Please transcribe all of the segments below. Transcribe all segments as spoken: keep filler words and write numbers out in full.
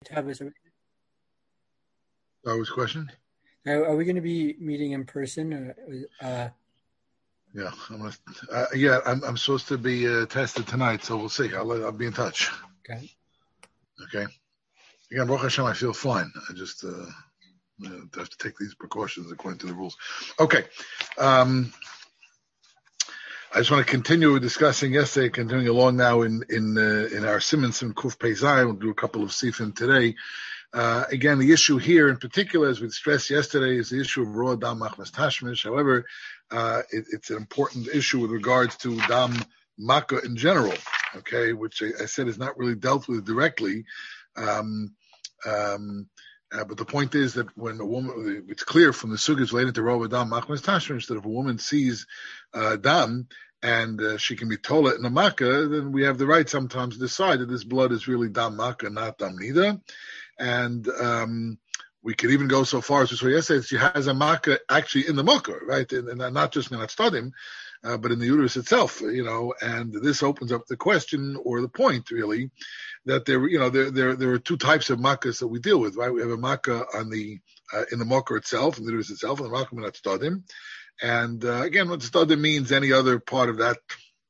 Tavis, are That was a question? we, are we going to be meeting in person? Or, uh, Yeah, I'm gonna, uh, yeah, I'm, I'm supposed to be uh, tested tonight, so we'll see. I'll, I'll be in touch. okay. Okay. Again, Baruch Hashem, I feel fine. I just uh, have to take these precautions according to the rules. Okay. Um, I just want to continue discussing yesterday, continuing along now in in uh, in our Simmons and Kuf Pei Zayin. We'll do a couple of sifim today. Uh, again, the issue here in particular, as we stressed yesterday, is the issue of raw dam machmas tashmish. However, uh, it, it's an important issue with regards to dam makkah in general, okay, which I, I said is not really dealt with directly. Um, um, uh, but the point is that when a woman, it's clear from the suggas related to raw dam machmas tashmish that if a woman sees uh, dam, and uh, she can be tola in a makkah, then we have the right sometimes to decide that this blood is really dam makkah, not dam nida. And um, we could even go so far as to say yesterday that she has a makkah actually in the makkah, right? And, and not just minat stadim, uh, but in the uterus itself, you know. And this opens up the question or the point, really, that there, you know, there there there are two types of makkahs that we deal with, right? We have a makkah on the uh, in the makkah itself, in the uterus itself, and the makkah minat stadim. And uh, again, what stadim means any other part of that.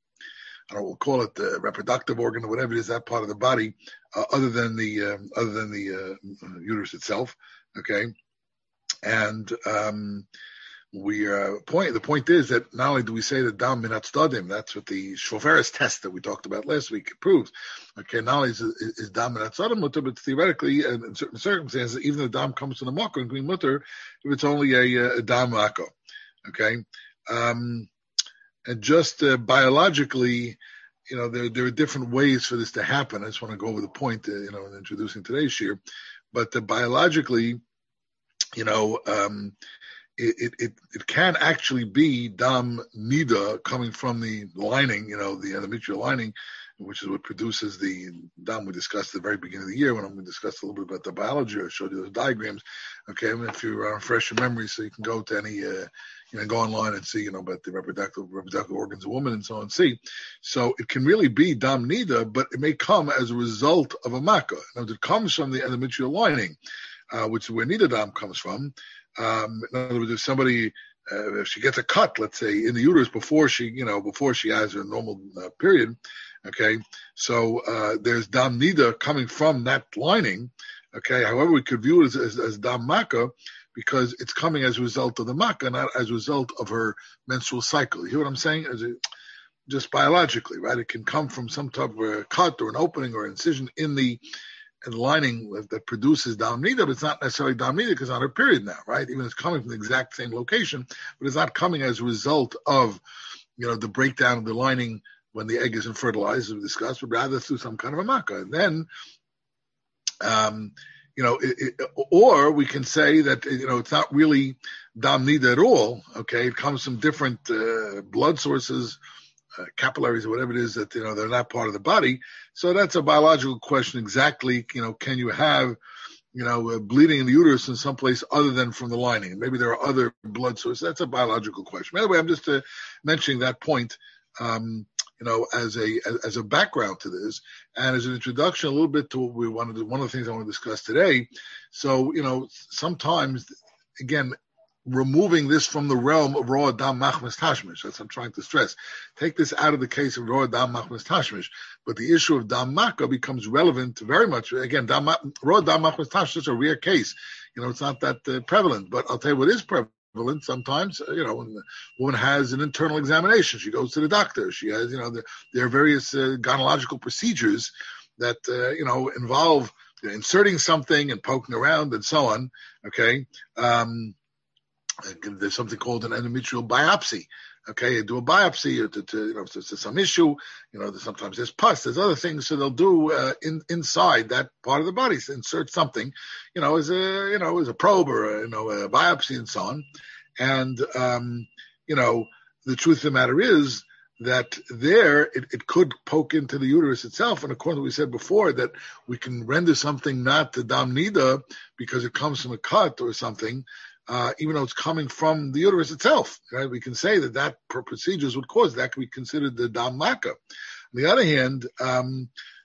I don't know, we'll call it the reproductive organ or whatever it is, that part of the body, uh, other than the uh, other than the uh, uterus itself. Okay, and um, we uh, point. The point is that not only do we say that dam minat stadim, that's what the Shoferis test that we talked about last week proves. Okay, not only is, is, is dam minat stadim mutter, but theoretically, and in certain circumstances, even the dam comes from the makkah and green mutter if it's only a, a dam makkah. Okay. Um, And just uh, biologically, you know, there there are different ways for this to happen. I just want to go over the point, uh, you know, in introducing today's shir. But uh, biologically, you know, um, it, it it can actually be dam nida coming from the lining, you know, the endometrial lining, which is what produces the dam we discussed at the very beginning of the year when I'm going to discuss a little bit about the biology. I showed you those diagrams. Okay, I mean, if you uh, refresh your memory, so you can go to any. Uh, You know, go online and see, you know, about the reproductive reproductive organs of women and so on. See, so it can really be dam nida, but it may come as a result of a makkah. Now, it comes from the endometrial lining, uh, which is where nida dam comes from. Um, in other words, if somebody, uh, if she gets a cut, let's say, in the uterus before she, you know, before she has her normal uh, period, okay, so uh, there's dam nida coming from that lining. Okay, however, we could view it as, as, as dam makkah, because it's coming as a result of the makkah, not as a result of her menstrual cycle. You hear what I'm saying? As it, just biologically, right? It can come from some type of a cut or an opening or incision in the, in the lining that produces dam nida, but it's not necessarily dam nida because it's on her period now, right? Even it's coming from the exact same location, but it's not coming as a result of, you know, the breakdown of the lining when the egg isn't fertilized, as we discussed, but rather through some kind of a makkah. And then, um, You know, it, it, or we can say that, you know, it's not really dam nida at all. Okay, it comes from different uh, blood sources, uh, capillaries or whatever it is that, you know, they're not part of the body. So that's a biological question. Exactly, you know, can you have, you know, uh, bleeding in the uterus in some place other than from the lining? Maybe there are other blood sources. That's a biological question. Anyway, I'm just uh, mentioning that point. Um, you know, as a as a background to this, and as an introduction a little bit to what we wanted to, one of the things I want to discuss today. So, you know, sometimes, again, removing this from the realm of raw dam machmas tashmish, that's what I'm trying to stress. Take this out of the case of raw dam machmas tashmish, but the issue of dam makkah becomes relevant very much. Again, dam, raw dam machmas tashmish is a rare case. You know, it's not that uh, prevalent, but I'll tell you what is prevalent. Sometimes, you know, when the woman has an internal examination, she goes to the doctor. She has, you know, the, there are various uh, gynecological procedures that, uh, you know, involve you know, inserting something and poking around and so on. Okay. Um, there's something called an endometrial biopsy. Okay. You do a biopsy to, to you know, if there's some issue, you know, there's, sometimes there's pus, there's other things. So they'll do uh, in, inside that part of the body, so insert something, you know, as a, you know, as a probe or, a, you know, a biopsy and so on. And, um, you know, the truth of the matter is that there it, it could poke into the uterus itself. And according to what we said before, that we can render something not the dam nida because it comes from a cut or something, uh, even though it's coming from the uterus itself. Right? We can say that that procedures would cause that could be considered the dam makkah. On the other hand, um,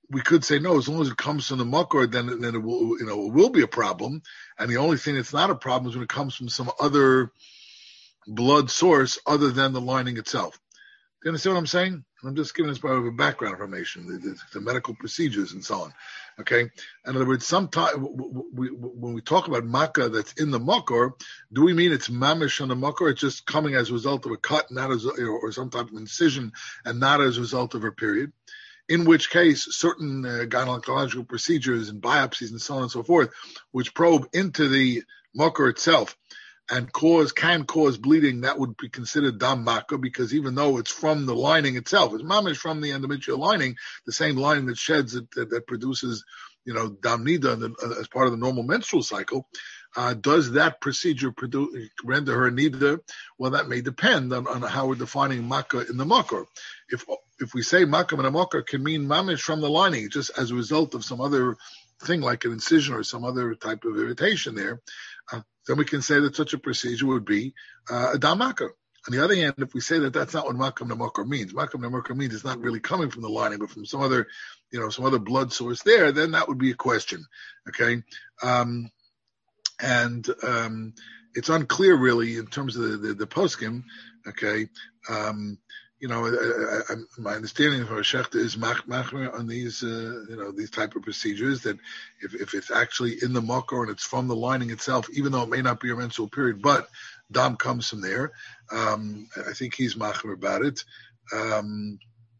we could say no, as long as it comes from the makor, then then it will, you know, it will be a problem. And the only thing that's not a problem is when it comes from some other blood source other than the lining itself. Do you understand what I'm saying? I'm just giving this part of a background information, the, the, the medical procedures and so on. Okay. In other words, sometimes we, when we talk about makkah that's in the makor, do we mean it's mamish on the makor? It's just coming as a result of a cut, not as or, or some type of incision, and not as a result of a period. In which case, certain uh, gynecological procedures and biopsies and so on and so forth, which probe into the makor itself and cause can cause bleeding, that would be considered dam makkah, because even though it's from the lining itself, it's mamish from the endometrial lining, the same lining that sheds it, that, that produces, you know, dam nida as part of the normal menstrual cycle. Uh, does that procedure produce, render her nida? Well, that may depend on, on how we're defining makkah in the makor. If if we say makkah in the makor can mean mamish from the lining, just as a result of some other thing like an incision or some other type of irritation there, uh, then we can say that such a procedure would be uh, a dam makkah. On the other hand, if we say that that's not what makkah in the makor means, makkah in the makor means it's not really coming from the lining, but from some other, you know, some other blood source there, then that would be a question. Okay. Um, And um, it's unclear, really, in terms of the, the, the poskim, okay? Um, you know, I, I, my understanding of our shechta is mach, machmer on these, uh, you know, these type of procedures, that if, if it's actually in the makor and it's from the lining itself, even though it may not be a menstrual period, but dam comes from there, um, I think he's machmer about it. Um,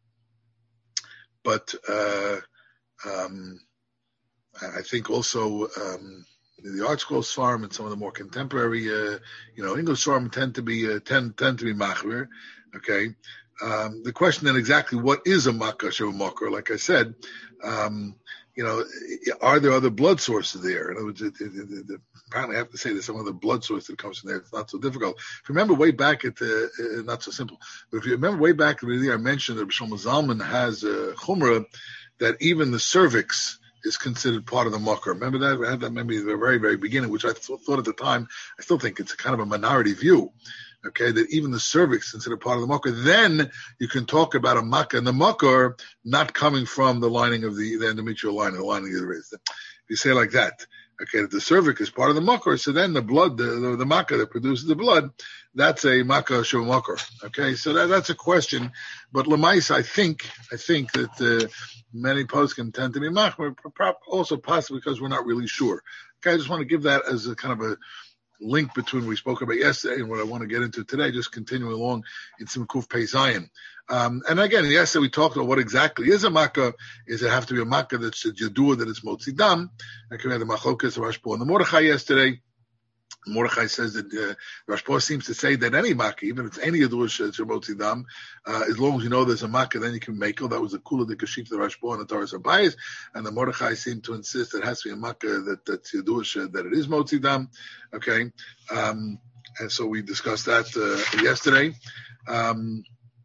but uh, um, I think also... Um, the Art Scroll Svarim and some of the more contemporary, uh, you know, English Svarim tend to be uh, tend tend to be machmer. Okay, um, the question then exactly what is a makkah shev makor? Like I said, um, you know, are there other blood sources there? In other words, it, it, it, it, apparently I have to say there's some other blood source that comes from there. It's not so difficult. If you remember way back at the, uh, not so simple, but if you remember way back at the year I mentioned that Shlomo Zalman has a uh, chumrah that even the cervix is considered part of the makor. Remember that? I had that maybe at the very, very beginning, which I th- thought at the time, I still think it's kind of a minority view, okay, that even the cervix is considered part of the makor. Then you can talk about a makkah and the makor not coming from the lining of the, the endometrial lining, the lining of the wrist. If you say it like that, okay, that the cervix is part of the makor, so then the blood, the, the, the makkah that produces the blood, that's a makkah shev makor. Okay, so that, that's a question. But lemais, I think, I think that uh, many poskim tend to be machmer, also possibly because we're not really sure. Okay, I just want to give that as a kind of a link between what we spoke about yesterday and what I want to get into today, just continuing along in Simkuf Pei Zayin. Um, and again, yesterday we talked about what exactly is a makkah. Is it have to be a makkah that's a yadua, that it's motzi dam? And we had the machlokas, the Rashba and the Mordechai yesterday. Mordechai says that uh, Rashba seems to say that any makkah, even if it's any yadush shemotzi dam, uh, as long as you know there's a makkah, then you can make it. That was the kula de kashif the Rashba and the Taras Abayis, and the Mordechai seemed to insist that it has to be a makkah that that's yadush, that it is motzi dam. Okay, um, and so we discussed that uh, yesterday. Um,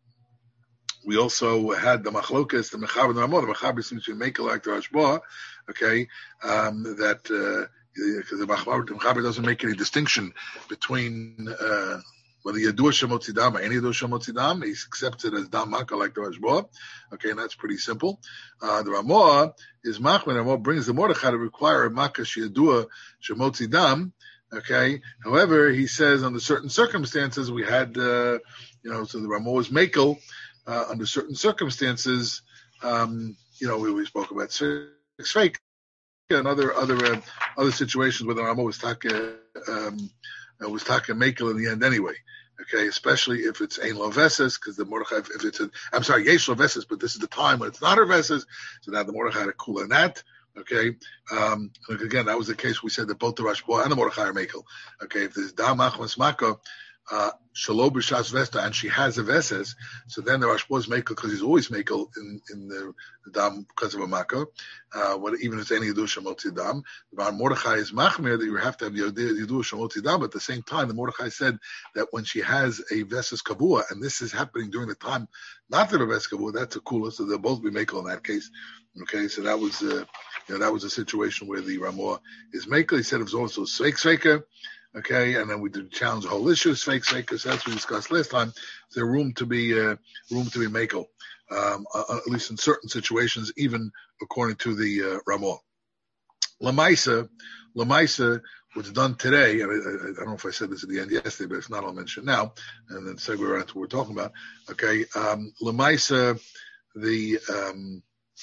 we also had the machlokas, the mechaber and the ramah. The mechaber seems to make it like the Rashba. Okay, um, that. Uh, Because the Mechaber doesn't make any distinction between uh, whether Yadur Shemotzi Dam or any Yadur Shemotzi Dam. He accepts it as Dam Makkah like the Rashba. Okay, and that's pretty simple. Uh, the Ramah is Machmer. The Ramah brings the Mordechai to require a Makkah Sheyadur Shemotzi Dam. Okay, however, he says under certain circumstances we had, uh, you know, so the Ramah was Makel uh, under certain circumstances. Um, you know, we, we spoke about six fake. And other other uh, other situations where the Rama was taka um, uh, was taka makel in the end anyway. Okay, especially if it's ein loveses, because the Mordechai, if it's a, I'm sorry, yesh loveses, but this is the time when it's not her veses, so now the Mordechai had a kula in that. Okay, um, and again, that was the case. We said that both the Rashba and the Mordechai are makel. Okay, if there's dam achmas maka, uh, Shalom b'shas vesta, and she has a veses, so then the Rashba is makel because he's always makel in, in the, the dam because of a makkah. Uh, what, even if it's any Yiddush Shemotzi Dam, the Mordechai is machmir that you have to have Yiddush Shemotzi Dam. But at the same time, the Mordechai said that when she has a veses kavua, and this is happening during the time not that a veses kavua, that's a kula, so they'll both be makel in that case. Okay, so that was uh, you know that was a situation where the Ramah is makel. He said it was also sveik sveiker. Okay, and then we did challenge the whole issue, fake fake, so that's what we discussed last time. Is there room to be uh, room to be makel? um, uh, at least in certain situations, even according to the uh, Ramah. Lamaisa, Lamaisa, what's done today, I, I, I don't know if I said this at the end yesterday, but it's not, I'll mention now, and then segue around to what we're talking about. Okay, um, Lamaisa, the um,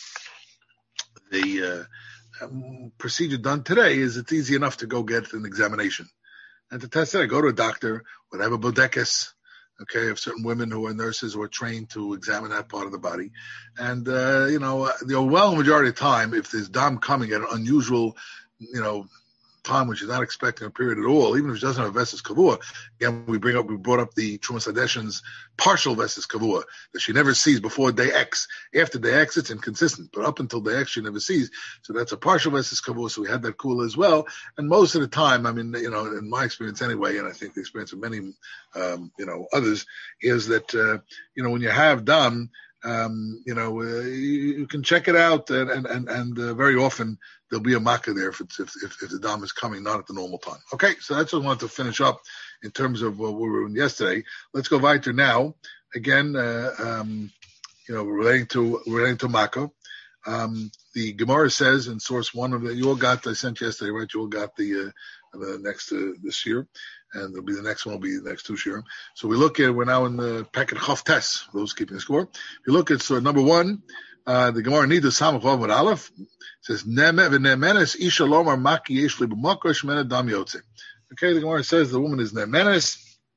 the uh, um, procedure done today is it's easy enough to go get an examination and to test it. I go to a doctor, whatever bodekes, okay, of certain women who are nurses or trained to examine that part of the body. And, uh, you know, the overwhelming majority of the time, if there's dam coming at an unusual, you know, time when she's not expecting a period at all, even if she doesn't have a vesses kavua, again, we bring up, we brought up the Trumas Hadeshin's partial vesses kavua that she never sees before day X. After day X, it's inconsistent, but up until day X, she never sees. So that's a partial vesses kavua. So we had that kula as well. And most of the time, I mean, you know, in my experience anyway, and I think the experience of many, um, you know, others, is that, uh, you know, when you have dam, Um, you know, uh, you, you can check it out, and and and, and uh, very often there'll be a makkah there if it's if, if if the dam is coming not at the normal time. Okay, so that's what I wanted to finish up in terms of what we were doing yesterday. Let's go weiter now. Again, uh, um, you know, relating to relating to makkah. Um, the Gemara says in source one of the you all got I sent yesterday, right? You all got the uh, the next uh, this year. And there'll be the next one will be the next two shirim. So we look at, we're now in the packet Chav Tes, those keeping score. If you look at so number one, uh, the Gemara Nida Samach Vav with Aleph says, Neme v'nemenes isha lomar maki yesh li b'makor shmena dam yotze. Okay, the Gemara says the woman is nemenes,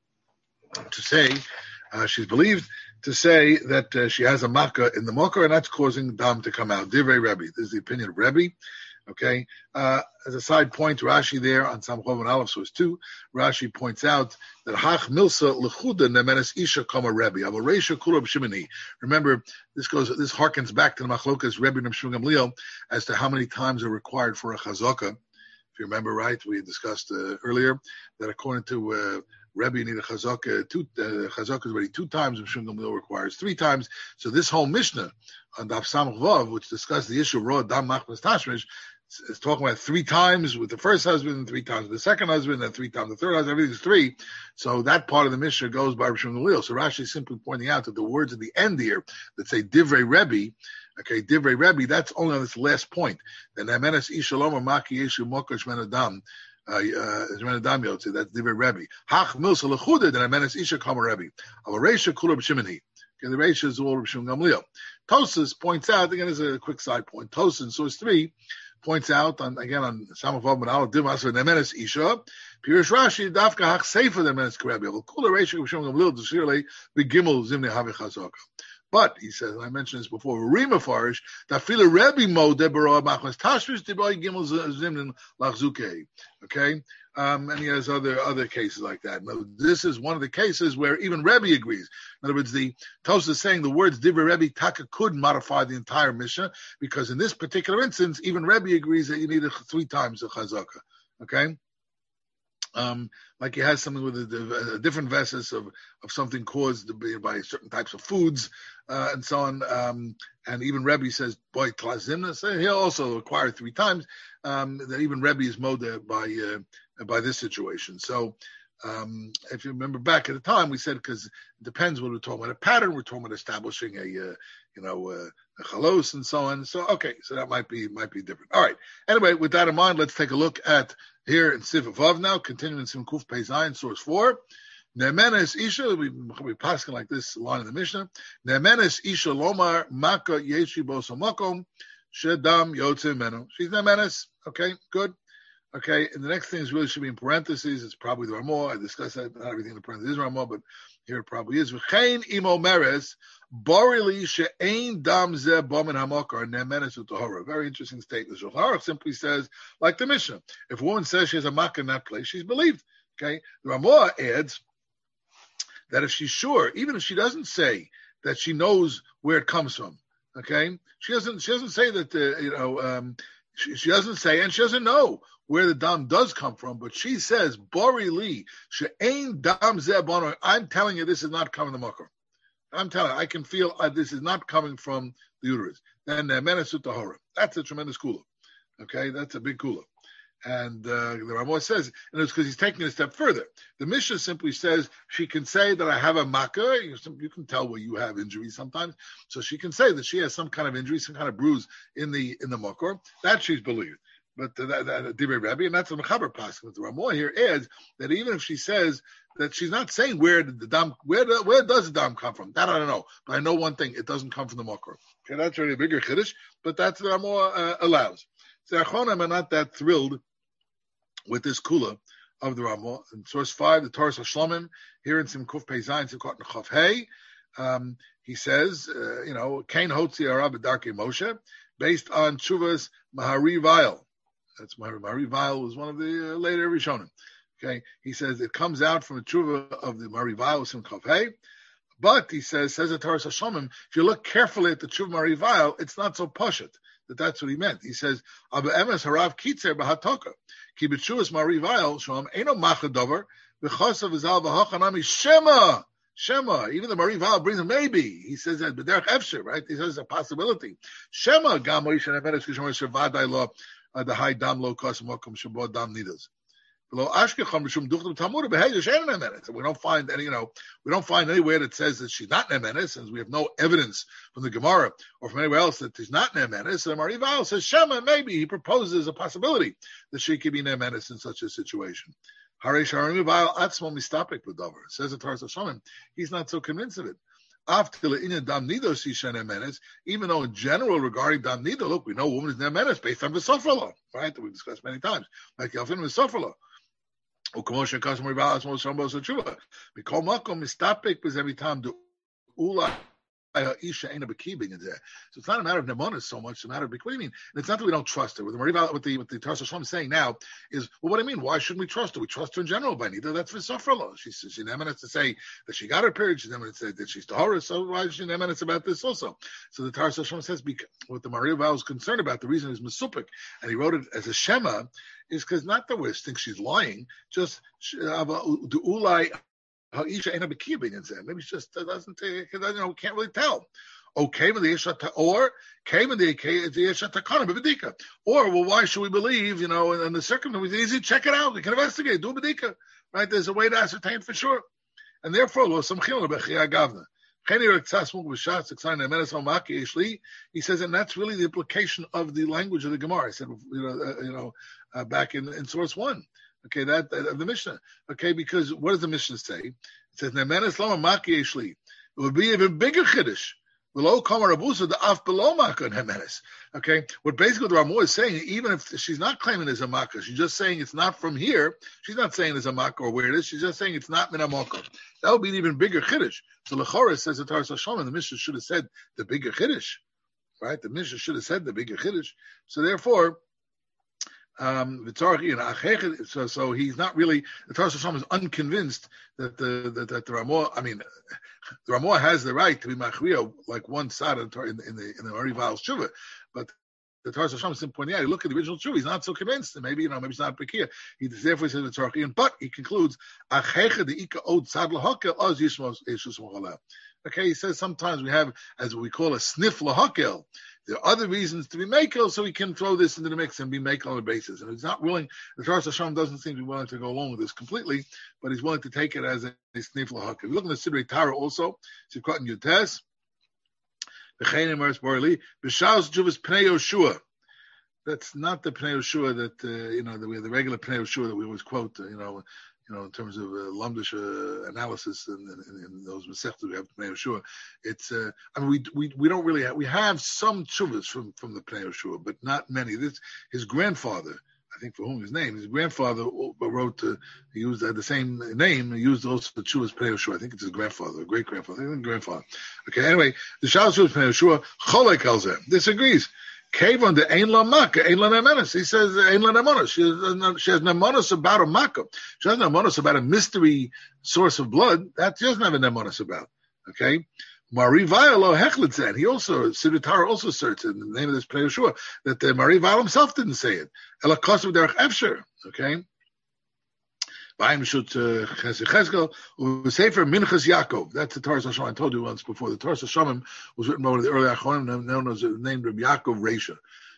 to say, uh, she's believed to say that uh, she has a makkah in the makor and that's causing dam to come out. Divrei Rebbe. This is the opinion of Rebbe. Okay, uh, as a side point, Rashi there on Samchov and Aleph source two, Rashi points out that Hach Milsa Lechuda Nemenes Isha Kama Rebbe Avaresha Kulab Shimini. Remember, this goes, this harkens back to the Machlokas Rebbe and Shimon Gamliel as to how many times are required for a chazaka. If you remember right, we discussed uh, earlier that according to uh, Rebbe, you need a chazaka. Two uh, chazaka is already two times, and Shimon Gamliel requires three times. So this whole Mishnah on Daf Samach Vav, which discussed the issue of Roa Dam Machmas Tashmish, is talking about three times with the first husband and three times with the second husband and three times the third husband. Everything's three. So that part of the Mishnah goes by Rav Shimon Gamliel. So Rashi is simply pointing out that the words at the end here that say Divrei Rebbe, okay, Divrei Rebbe, that's only on this last point. The Nemenes Ishalom or Maki Yeshu Mokash Menadam. Uh, uh, that's Divrei Rebbe. Hach Milsa Lechuda, the Nemenes Isha Kama Rebbe. Avaresha Kulab Shimini. Okay, the Reisha is all Rav Shimon Gamliel. Tosas points out, again, as a quick side point, Tosas in source three points out, on again, on Samachov and Aleph, Dimas for Nemenes Isha, Pirush Rashi, Dafka Hach Sefer Nemenes Rebbe. Well, Kula Reisha Rav Shimon Gamliel, Deshirle, Begimel Zimne Havi Chazaka. But, he says, and I mentioned this before, Rima Farish, that Fila Rebbe Mo Deborah Machmas Tashmish Deboy Gimel Zimnin Lachzuke. Okay? Um, and he has other other cases like that. Now, this is one of the cases where even Rebbe agrees. In other words, the Tosafos is saying the words Divrei Rebbe Taka could modify the entire Mishnah, because in this particular instance, even Rebbe agrees that you need it three times the chazaka. Okay? Um, like he has something with a, a different vessels of, of something caused by certain types of foods, uh, and so on. Um, and even Rebbe says, boy, tlazimna, so he'll also acquire three times, um, that even Rebbe is moda by, uh, by this situation. So, um, if you remember back at the time, we said, because it depends when we're talking about a pattern, we're talking about establishing a, uh, you know, uh, a chalos and so on. So, okay, so that might be, might be different. All right. Anyway, with that in mind, let's take a look at here in Sif Vav now, continuing in Sim Kuf Pei Zayin, source four. Nemenes Isha, we we passing like this line in the Mishnah. Nemenes Isha Lomar Maka Yeshi Bosomokom Shedam Yotze Menu. She's Nemenes. Okay, good. Okay, and the next thing is really should be in parentheses. It's probably the Ramah. I discussed that. Not everything in the parentheses is Ramah, but here it probably is. V'chein imo meres borili she'ein dam ze bomen hamokar nemenes u'tohara. Very interesting statement. Shulchan Aruch simply says, like the Mishnah, if a woman says she has a makkah in that place, she's believed. Okay, the Ramah adds that if she's sure, even if she doesn't say that she knows where it comes from, okay, she doesn't. She doesn't say that. Uh, you know, um, she, she doesn't say, and she doesn't know where the dam does come from, but she says, Bori Li, she'ein dam ze bono. I'm telling you, this is not coming to makor. I'm telling you, I can feel uh, this is not coming from the uterus. Then uh, menesut tahora. That's a tremendous kula. Okay, that's a big kula. And uh, the Ramah says, and it's because he's taking it a step further. The Mishnah simply says she can say that I have a makkah. You, you can tell where you have injuries sometimes, so she can say that she has some kind of injury, some kind of bruise in the in the makor. That she's believed. But that, that, that Divrei Rebbe, and that's the Mechaber Pasuk. But the Ramah here adds that even if she says that she's not saying where did the dam, where the, where does the dam come from? That I don't know, but I know one thing: it doesn't come from the makor. Okay, that's already a bigger chiddush, but that's the Ramah uh, allows. So Achonim are not that thrilled with this kula of the Ramah. In source five, the Torah Shlomim, here in Sim Kuf Pei Zayin, Simkot Nechav Hey, um, he says, uh, you know, Kain Hotzi Arab Darkei Moshe, based on Chuvas Mahari Vayel. That's Mahari, Mahari Vayel was one of the uh, later Rishonim. Okay, he says it comes out from the Chuva of the Mahari Vayel, Simkot Hey. But he says, says the Torah Shlomim, if you look carefully at the Chuva Mahari Vayel, it's not so pashut that that's what he meant. He says, Abba Emes Harav Kitzer B'Hatoka. Ki b'tshuvas Mari Vayel Shom Eino Macha Dover B'Chosav V'Zal V'Hochanami Shema Shema. Even the Mari Vayel brings a maybe. He says that B'derech Efsher, right? He says a possibility. Shema Gam Moishe Nemeres Kishmar Shevadai Lo the High Dam Lo Kos Mokum Shabod Dam Nidas. Below Ashkecham B'Shum Duchtam Talmud B'Heidish Ein Nemeres. We don't find any, you know, we don't find anywhere that says that she's not Nemeres, since we have no evidence from the Gemara or from anywhere else that she's not Nemeres. So Mari Vayel says Shema, maybe he proposes a possibility that she could be Nemeres in such a situation. Haresh Harim Vayel Atzmo Mistapik B'Dover, says the Torah Shlomim. He's not so convinced of it. After the Dam Nido Sisha Nemeres, even though in general regarding Dam Nido, look, we know a woman is Nemeres based on the Sofra law, right? That we've discussed many times, like Yalfin with Sofra law. So it's not a matter of nemonis so much, it's a matter of what do you mean? And it's not that we don't trust her. What the what the what the Torah Shlom is saying now is, well, what do I mean? Why shouldn't we trust her? We trust her in general by neither. That's for Sofra. She's she's nemenis to say that she got her period. She's nemenis to say that she's tahora. So why is she nemenis about this also? So the Torah Shlom says, because what the Maria Val is concerned about, the reason is mesupik, and he wrote it as a shema, is because not that we think she's lying, just the ulai. Maybe it's just doesn't take, you know, we can't really tell. Okay, when the Yeshat or came in the Yeshat Takana B'Bedika. Or well, why should we believe, you know, in the circumstances, easy, check it out, we can investigate, do a Bedika. Right? There's a way to ascertain for sure. And therefore, lo samchim b'chia gavna. He says, and that's really the implication of the language of the Gemara. I said, you know, uh, you know, uh, back in, in source one. Okay, that, that of the Mishnah. Okay, because what does the Mishnah say? It says, "Nemenes lama maki yeshli." It would be even bigger chiddush. Below kamar abusa the af below maka nemenes. Okay, what basically the Ramah is saying, even if she's not claiming it's a makkah, she's just saying it's not from here. She's not saying it's a makkah or where it is. She's just saying it's not min makkah. That would be an even bigger chiddush. So Lechora says the Torah Shlomim, the Mishnah should have said the bigger chiddush, right? The Mishnah should have said the bigger chiddush. So therefore. Um, so, so he's not really, the Torah Shlomim is unconvinced that the that, that the Ramah, I mean, the Ramah has the right to be machriya like one side in, in, in the in the Mari Vayel Shuvah, but the Torah Shlomim is pointing out, you look at the original Shuvah, he's not so convinced, and maybe, you know, maybe it's not Pekia. He therefore says the Torah, but he concludes, okay, he says sometimes we have, as we call a sniff lahakel. There are other reasons to be makel, so we can throw this into the mix and be makel on the basis. And he's not willing, the Torah Shlomim doesn't seem to be willing to go along with this completely, but he's willing to take it as a, a sniff lahakel. If you look at the Sidrei Tara also, Sikot and Yutes, B'chein Emeres Borli, B'shaus Juvas Pnei Yoshua. That's not the Pnei Yoshua that, uh, you know, the, the regular Pnei Yoshua that we always quote, uh, you know, you know, in terms of uh, Lamdish uh, analysis and, and, and those Masechtas we have Pnei Yoshua. It's, uh, I mean, we we we don't really have, we have some tshuvas from, from the Pnei Yoshua, but not many. This, his grandfather, I think for whom his name, his grandfather wrote, uh, he used uh, the same name, he used also the tshuvas Pnei Yoshua. I think it's his grandfather, great grandfather, I think grandfather. Okay, anyway, the Shalos tshuvas Pnei Yoshua, Cholek Alzeh, disagrees. Kavon the Ein La Makkah, Ein La Nemenis. He says Ein La Nemonis. She has, she has Nemonis about a Makkah. She has Nemonis about a mystery source of blood. That she doesn't have a Nemonis about. Okay? Mari Vayel Hechlitzen. He also, Sidrei Tara also asserts in the name of this Pnei Yoshua that the Mari Vayel himself didn't say it. Ela Kosev Derech Efsher. Okay? Ba'im Shut Cheskel Sefer Minchas Yaakov. That's the Torah Shlomim I told you once before. The Torah Shlomim was written by one of the early Achronim known as named Rabbi Yaakov Reisha.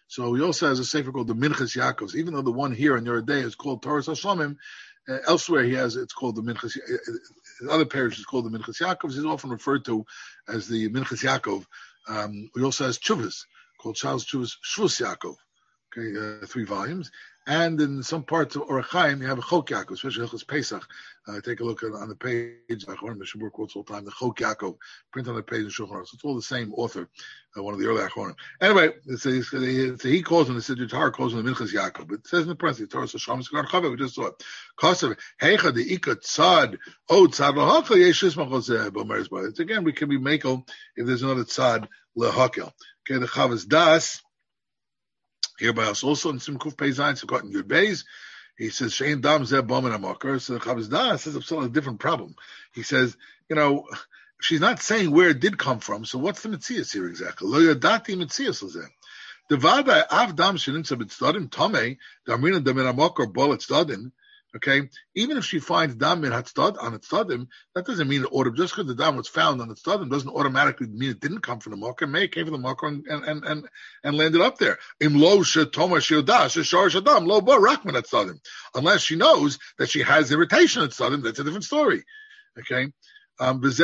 So he also has a sefer called the Minchas Yaakov. Even though the one here in Yoreh De'ah is called Torah Hashamim, uh, elsewhere he has it's called the Minchas. Uh, other parishes called the Minchas Yaakov. He's often referred to as the Minchas Yaakov. Um, he also has Chuvas called Charles Chuvas Shvus Yaakov. Okay, uh, three volumes. And in some parts of Orach Chaim, you have a Chok Yaakov, especially Hilchos Pesach. Uh, take a look at, on the page. Achronim Mishabur quotes all the time the Chok Yaakov, print on the page in Shulchan Aruch. So it's all the same author, uh, one of the early Achronim. Anyway, it's a, it's a, it's a, he calls him the Siddur Torah calls him the Minchas Yaakov. It says in the parentheses, Torah Shalom Sikar Chava. We just saw it. Kosav Heicha the Ika Tzad O Tzad Lahakel Yeshis Machos Bomer's Bar. It's again we can be makel if there's another Tzad Lahakel. Okay, the Chavas Das. Hereby also in Simkuf Pei Zayin Sukkot and Yud Beis, he says Shein Dam Zeh Bom and Amakar. So the Chavas Das says it's a different problem. He says, you know, she's not saying where it did come from. So what's the Metzias here exactly? Lo Yadati Metzias Lezeh. The Vada Av Dam Shenin Sabit Stadin Tomei Damrina Damin Amakar Bol Stadin. Okay, even if she finds dam min hatzad on tzaddim, that doesn't mean it order. Just because the dam was found on tzaddim doesn't automatically mean it didn't come from the marker. May it came from the marker and and and and landed up there. Im lo shetoma shiodash shar shadam lo ba rakman tzaddim. Unless she knows that she has irritation at tzaddim, that's a different story. Okay. Um, how's she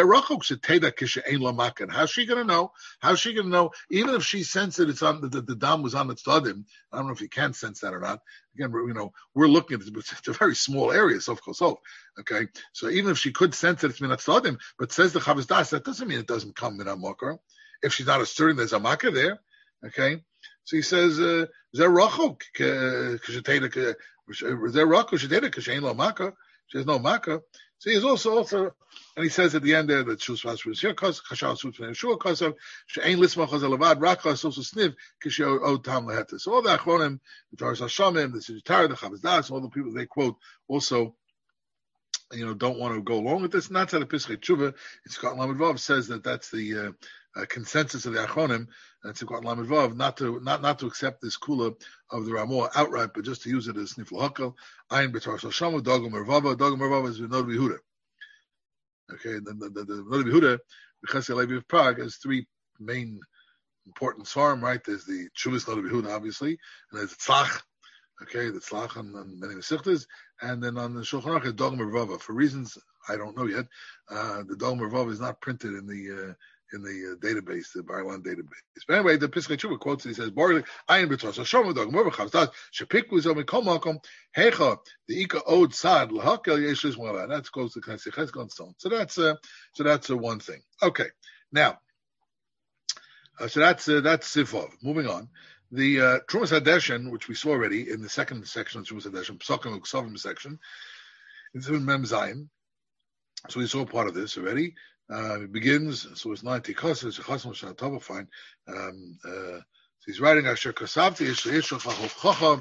going to know? How's she going to know? Even if she sensed that it's on the, the, the dam was on the tzadim, I don't know if you can sense that or not. Again, we're, you know, we're looking at it, it's a very small area, so of course, so okay. So even if she could sense that it's minat tzadim, but says the Chavas Das, that doesn't mean it doesn't come minat makar. If she's not asserting there's a makar there, okay. So he says, uh, "Zerachok kasheteda zerachok kasheteda kashein lo makar." She has no makar. So he is also also, and he says at the end there that Shus Vas was here, cause Chashal Sut Fnei Shua Kasav, She'ain Lisma Chazal Avad Rakha also Sniv Kishyo O Tam Leheta. So all the Achronim, the Torah Hashamim, the Siddur Torah, the Chavas Das, all the people they quote also, you know, don't want to go along with this. Not that the Pischei Tshuva, it's Sikot Lamed Vav says that that's the uh, uh, consensus of the Achronim, and Sikot Lamed Vav, not to not not to accept this kula of the Ramah outright, but just to use it as Nifl Hakel. Ayin B'Torah Shashama, Dogam Mervava, Dogam Mervava is Nod Yehuda. Okay, the the the, the Nod Yehuda, B'Chesed Levi of Prague has three main important svarim, right? There's the Chuvas Nod Yehuda, obviously, and there's the Tzlach. Okay, the Tzlach on, on many Mesichtas, and then on the Shulchan Aruch, Dogam Mervava. For reasons I don't know yet, uh, the Dogam Mervava is not printed in the uh, in the uh, database, the Bar-Ilan database. But anyway, the Pischei Tshuva quotes it. He says, "Borli ayin b'tos hashom v'dog merva chavzat shepikvu zol mikol makom hecha the ika od sad lahakel yeshus mwala." That's close to Knesset Chesed and so on. So that's uh, so that's uh, one thing. Okay, now, uh, so that's uh, that's Sifov. Moving on. The uh, Trumas Hadeshin, which we saw already in the second section of Trumas Hadeshin, Psakim Uksavim section, it's in Mem Zayin. So we saw part of this already. Uh, it begins, so it's ninety Chasas, Chasam Shatava, fine. Um, uh, so he's writing, Asher Kasavti, Yesh Chachov Chacha,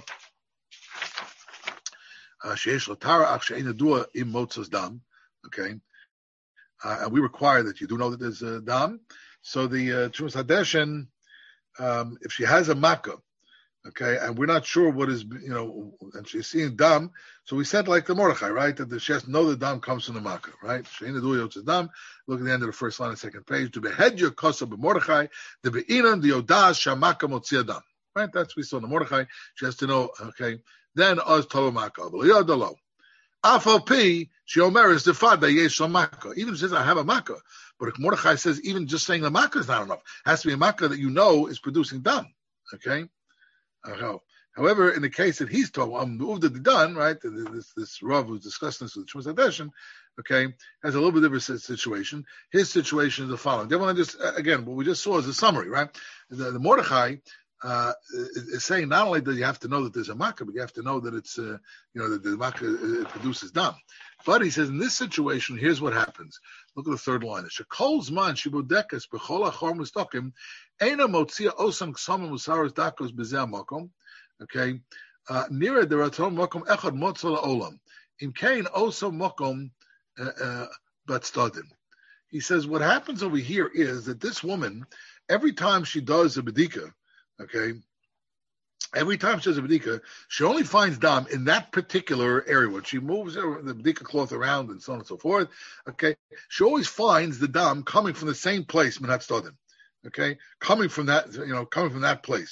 Sheesh Latara, Ach She'ena Dua Im Motzas Dam. Okay. Uh, and we require that you do know that there's a Dam. So the uh, Trumas Hadeshin, Um, if she has a makkah, okay, and we're not sure what is, you know, and she's seeing dam, so we said like the Mordechai, right, that the, she has to know the dam comes from the makkah, right? Dam. Look at the end of the first line, the second page. To behead your kosa be Mordechai, the beinan the yodas shamaka motzia dam, right? That's what we saw in the Mordechai. She has to know, okay. Then oz tolo makkah, v'liyodalo. Afal pi she omeres defada yesh makkah. Even if she says I have a makkah. But if Mordechai says even just saying the makkah is not enough. It has to be a makkah that you know is producing dam. Okay? Uh, however, in the case that he's told, um, the done, right? This this Rav who's discussing this with Trumas Hadeshin, okay, has a little bit different situation. His situation is the following. They want to just, again, what we just saw is a summary, right? The, the Mordechai uh, is saying not only that you have to know that there's a makkah, but you have to know that it's, uh, you know, that the makkah produces dam. But he says in this situation, here's what happens. Look at the third line. Shekol's man shibodekas bechol achor mustakim ena motzia osam ksamim usaros dakos bezeh makom. Okay, nira deraton makom echad motzol olam im kain osam makom bat stadim. He says what happens over here is that this woman, every time she does a bedika, okay. Every time she does a bedika, she only finds dam in that particular area. When she moves the bedika cloth around and so on and so forth, okay, she always finds the dam coming from the same place, minat stadim, okay, coming from that, you know, coming from that place,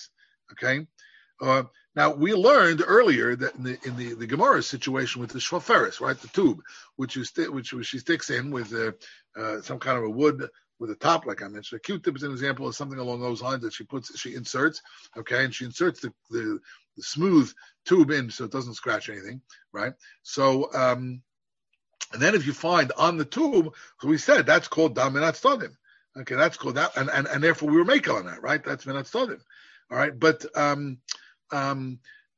Okay. Uh, now we learned earlier that in the in the, the Gemara situation with the shoferis, right, the tube, which you sti- which she sticks in with uh, uh, some kind of a wood with a top, like I mentioned. A Q-tip is an example of something along those lines that she puts, she inserts, okay, and she inserts the the, the smooth tube in so it doesn't scratch anything, right? So, um, and then if you find on the tube, so we said that's called dam minat stodim. Okay, that's called that, and, and and therefore we were making on that, right? That's minat stodim. All right, but um, um,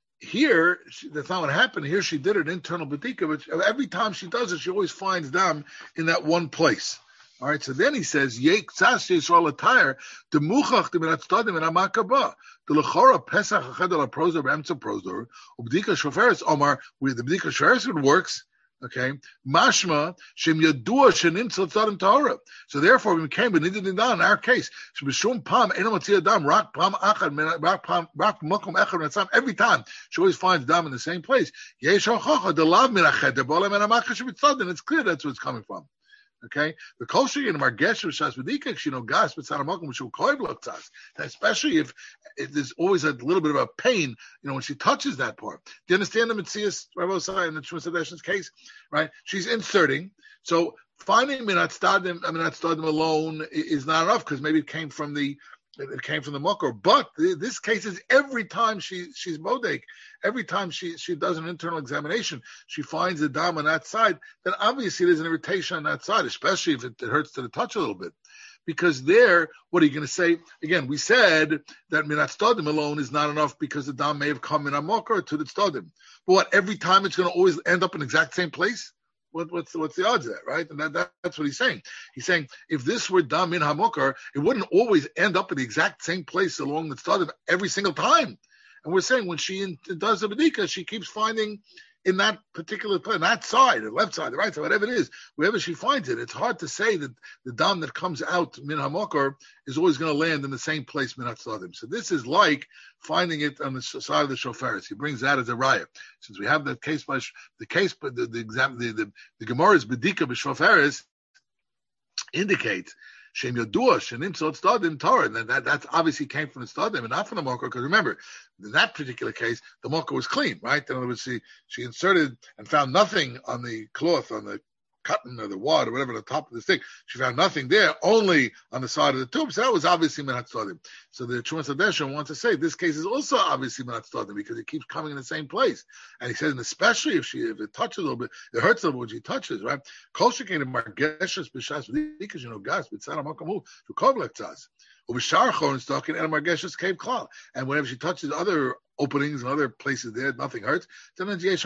here she, that's not what happened. Here she did an internal bedika, but every time she does it, she always finds dam in that one place. All right, so then he says, "Yek tzas yisrael attire the muchach the minat stodim and amakaba the lechora pesach achadol aprozor b'emtza prozor ubedika shoferes omar where the bedika shoferes works." Okay, mashma shem yadua shenim tzotzadim tahora. So therefore, we came but needed in our case. Shebishum pam enam atzia dam rak pam achad rak pam rak makom echad natzam. Every time she always finds dam in the same place. Yesh hachacha the lav mirached the bolam and amachah shebitzadim. It's clear that's where it's coming from. Okay, the kosher in margesh v'shas v'dikak, you know, gas b'tzaramokum which will koiv l'tzas. Especially if, if there's always a little bit of a pain, you know, when she touches that part. Do you understand the Metzias Rabbi Osai in the Shmuel Sadeshin's case, right? She's inserting, so finding minat stadim, minat stadim alone is not enough because maybe it came from the it came from the mokor. But this case is every time she she's bodek, every time she she does an internal examination, she finds the dam on that side. Then obviously there's an irritation on that side, especially if it, it hurts to the touch a little bit. Because there, what are you going to say? Again, we said that minat stadim alone is not enough because the dam may have come in a mokor to the stadim. But what, every time it's going to always end up in the exact same place? What, what's, what's the odds of that, right? And that, that, that's what he's saying. He's saying if this were dam in hamokar, it wouldn't always end up in the exact same place along the stadim every single time. And we're saying when she in, does the bedika, she keeps finding in that particular place, that side, the left side, the right side, whatever it is, wherever she finds it, it's hard to say that the dam that comes out min hamokar is always going to land in the same place min hatzadim. So this is like finding it on the side of the shoferes. He brings that as a raya. Since we have that case by the case, but the the exam, the the, the Gemara's bedika b'shoferes indicates Shem Yadua, Shenim Tzot Stadim Torah. And that, that obviously came from the Stadim and not from the Mokar, because remember, in that particular case, the Mokar was clean, right? In other words, she, she inserted and found nothing on the cloth, on the cotton or the wad or whatever, the top of the stick. She found nothing there, only on the side of the tube. So that was obviously Minat Stadim. So the Trumas Hadesha wants to say this case is also obviously Minat Stadim because it keeps coming in the same place. And he says, and especially if she, if it touches a little bit, it hurts a little bit when she touches, right? Kol shekain margeshes b'shas v'dikas, you know, gas b'tzara makamu to kovlek tzaz. Ub'shar is talking and margeshes cave klal. And whenever she touches other openings and other places there, nothing hurts. So that's the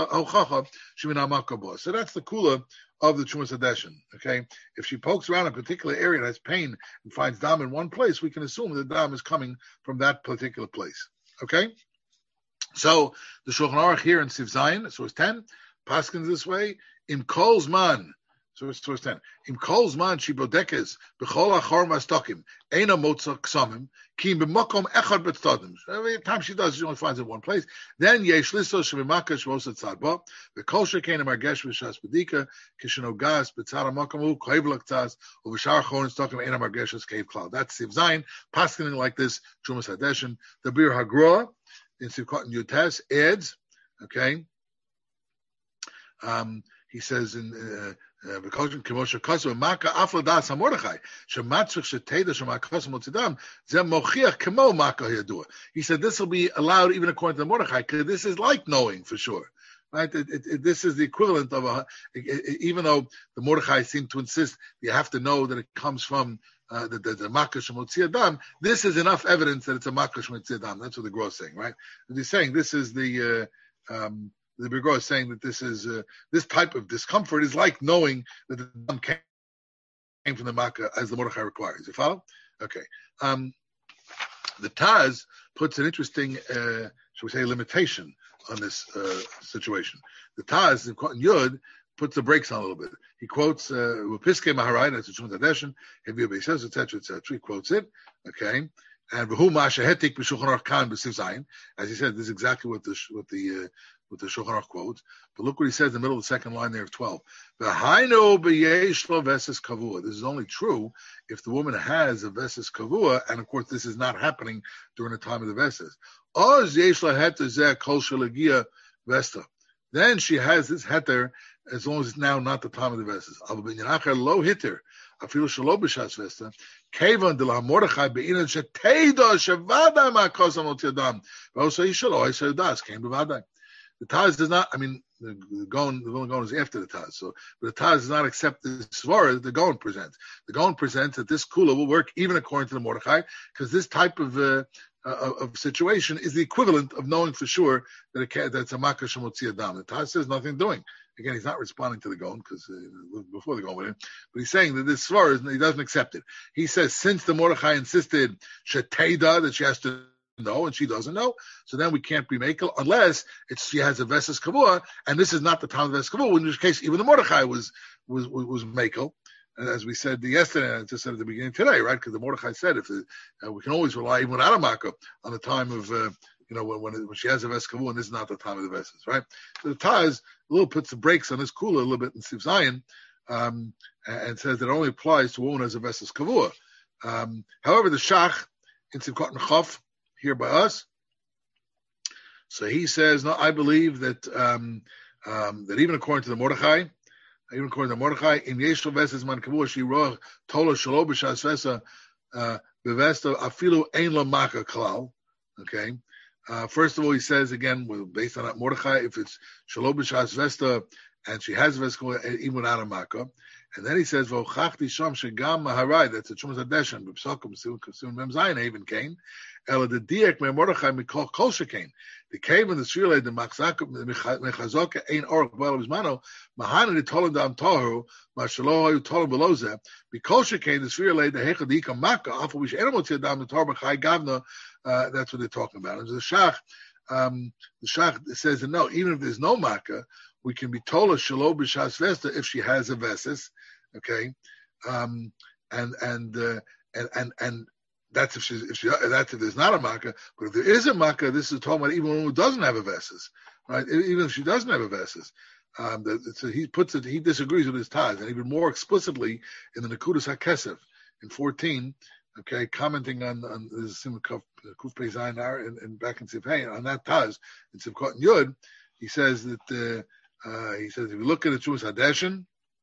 kula of the Trumas Hadeshin. Okay, if she pokes around a particular area and has pain and finds dam in one place, we can assume the dam is coming from that particular place. Okay, so the Shulchan Aruch here in Siv Zayin, source ten, paskins this way in Kol's man. So it's source ten. Im Kol Zman she bodekes b'chol achor mastokim eina motza ksamim ki b'makom echad b'tzadim. Every time she does, she only finds it in one place. Then yesh liso shemimaka shvos etzad ba v'kol shekein margesh v'shas bedika kishenogas b'tzad hamakom kohev l'ktzaz u'v'shar achor mastokim eina margesh cave cloud. That's Siv Zayin paskening like this. Trumas Hadeshin. The Bir Hagra in Sivkot and Yutes adds. Okay. Um, he says in. Uh, he said this will be allowed even according to the Mordechai, because this is like knowing for sure. Right? It, it, it, this is the equivalent of a, it, it, even though the Mordechai seemed to insist you have to know that it comes from uh, the, the, the Makkah Shemotzi Adam, this is enough evidence that it's a Makkah Shemotzi Adam. That's what the Gros is saying, right? And he's saying this is the, uh, um, the Begor is saying that this is uh, this type of discomfort is like knowing that the dam came from the Makkah as the Mordechai requires. You follow? Okay. Um, the Taz puts an interesting, uh, shall we say, limitation on this uh, situation. The Taz in Yud puts the brakes on a little bit. He quotes Piskei Maharai, that's the Trumas Hadeshin, Heviah Beishes, et cetera, et cetera. He quotes it. Okay. And as he said, this is exactly what the what the uh, with the Shulchan Aruch quotes. But look what he says in the middle of the second line there of twelve. V'hainu b'yesh lo veses kavua. This is only true if the woman has a veses kavua, and of course this is not happening during the time of the veses. Oz yesh la heter zeh kol shelagia vesta. Then she has this heter as long as it's now not the time of the veses. Aval binyan acher lo heter afilu shelo b'shas vesta. Kevan de la Mordechai be'inan sheteida shevada ma'kosam ot yadam. V'osay shelo isay das came to vadai. The Taz does not, I mean, the Gaon, the Gaon is after the Taz, so, but the Taz does not accept the Svara that the Gaon presents. The Gaon presents that this Kula will work even according to the Mordechai, because this type of uh, uh, of situation is the equivalent of knowing for sure that, it can, that it's a Makkah Shemotzi Adam. The Taz says nothing doing. Again, he's not responding to the Gaon, because uh, before the Gaon went in, but he's saying that this Svara, is, he doesn't accept it. He says, since the Mordechai insisted, Sheteda, that she has to know, and she doesn't know, so then we can't be makel unless it's she has a veses kavua, and this is not the time of veses kavua. In which case, even the Mordechai was was was, was makel, and as we said yesterday, and I just said at the beginning today, right? Because the Mordechai said if it, uh, we can always rely even without a makkah on the time of uh, you know when, when when she has a veses kavua, and this is not the time of the veses, right? So the Taz a little puts the brakes on this kula a little bit in Siv Zion, um, and, and says that it only applies to a woman who has a veses kavua. Um, however, the Shach in Sivkot Nechaf here by us. So he says, no, I believe that um, um, that even according to the Mordechai, even according to the Mordechai, in Yeshua Veses Man Kavua Shiro Tola Shalo B'Shas Vesa Bevesta Afilu Ein La Maka Klal. Okay. Uh, first of all, he says again, based on that Mordechai, if it's Shalo B'Shas Vesta and she has Vesta even without a Maka. And then he says, "V'ochachti sham shegam maharai." That's a Chumas Hadeshan. B'psakim Sim Mem Zayin even came. Ela the diek me Mordechai mikol kol shekain. The cave in the Shrilei the Machzak Mechazoka ein orach b'al bizmano. Mahana the Tolan dam tohu mashalo hayu Tolan below zeh. Mikol shekain the Shrilei the hechadika maka after which animals here dam the Torah b'chai gavna. That's what they're talking about. And the Shach, um, the Shach says that no, even if there's no maka, we can be told a shalo b'shas vesta if she has a veses, okay, um, and and uh, and and and that's if she if she that's if there's not a makkah. But if there is a makkah, this is talking about even one who doesn't have a veses, right? Even if she doesn't have a veses, um, so he puts it. He disagrees with his Taz, and even more explicitly in the Nekudas HaKesef in fourteen. Okay, commenting on on the Simon Kuf Pei Zayin and, and back in Sivhei on that Taz in Sivkot and Yud, he says that. Uh, Uh, he says, if you look at the Chumas Hadeshin,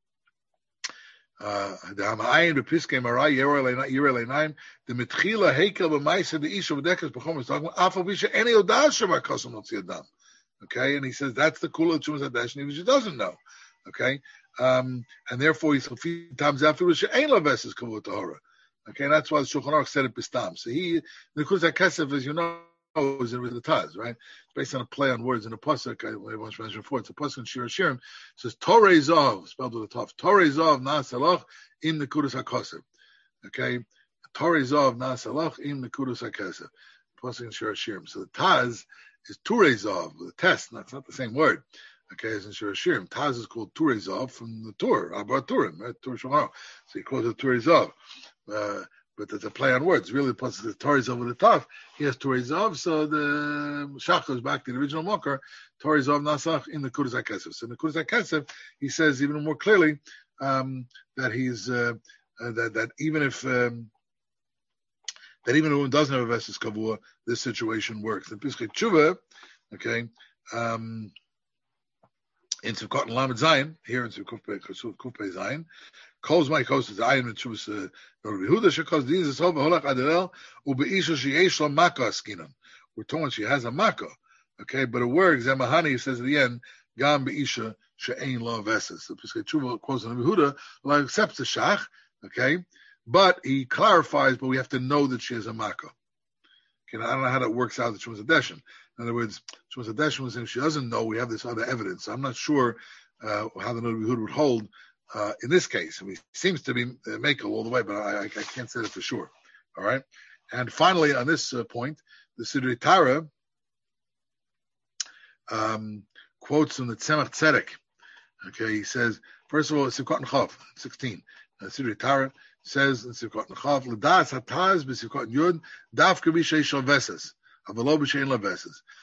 the Hamayin, the Piskei Marai, Yerei the Mitchila Heikel B'Maisa, the Isha V'Dekas B'Chom is talking about Afal Visha Any Odash Shema Kosam Notzi Adam. Okay, and he says that's the Kula of Chumas Hadeshin, even if she doesn't know. Okay, um, and therefore he's Chafi Tam Zafir Visha Ein Laveses Kavut Tahora. Okay, and that's why the Shulchan Aruch said it Bistam. So he, the Nekudas HaKesef, as you know, is in with the Taz, right? It's based on a play on words in a pasuk. I once mentioned before. It's a pasuk in Shir Hashirim. It says Torei Zov, spelled with a tough. Torei Zov Na'asalach im Nekudas HaKesef. Okay, Torei Zov Na'asalach im Nekudas HaKesef. Pasuk in Shir Hashirim. So the Taz is Turei Zov, the test. That's not the same word. Okay, as in Shir Hashirim, Taz is called Turei Zov from the Tur, Abba Turim, right? Tur Shomaro. So he calls it Turei Zov. Uh, But there's a play on words. Really, plus the Torah's over the top. He has Torah Zav, so the Shach goes back to the original Mokar, Torah Zav Nasach in the Nekudas HaKesef. So in the Nekudas HaKesef, he says even more clearly um, that he's uh, uh, that that even if um, that even if one doesn't have a Veses Kavua, this situation works. In Piskei Tshuva, okay, um, in Sivkot and Lamed Zayin, here in Sivkot Pei Zayin, calls my coast is I am in Chuvas Yehuda shekos din is over holach adelel ubeisha sheyesh lo makkah skinan. We're told she has a makkah, okay, but it works. Zemahani says at the end gam beisha she'ein lo veses. So Piskei Tshuva quotes on Yehuda like accepts the shach, okay, but he clarifies. But we have to know that she has a makkah. Okay, I don't know how that works out. The Chumas Hadeshin. In other words, Chumas Hadeshin was saying she doesn't know. We have this other evidence. So I'm not sure uh, how the Yehuda would hold. Uh, in this case, I mean, it seems to be uh, Makel all the way, but I, I, I can't say that for sure. All right. And finally, on this uh, point, the Sidrei Tara um, quotes from the Tzemach Tzedek. Okay, he says, first of all, Sivkot Nechav, sixteen. Uh, Sidrei Tara says in Sivkot Nechav, L'das hataz b'Sivkot Yud, daf k'bishei shal veses, avalo b'shein la veses.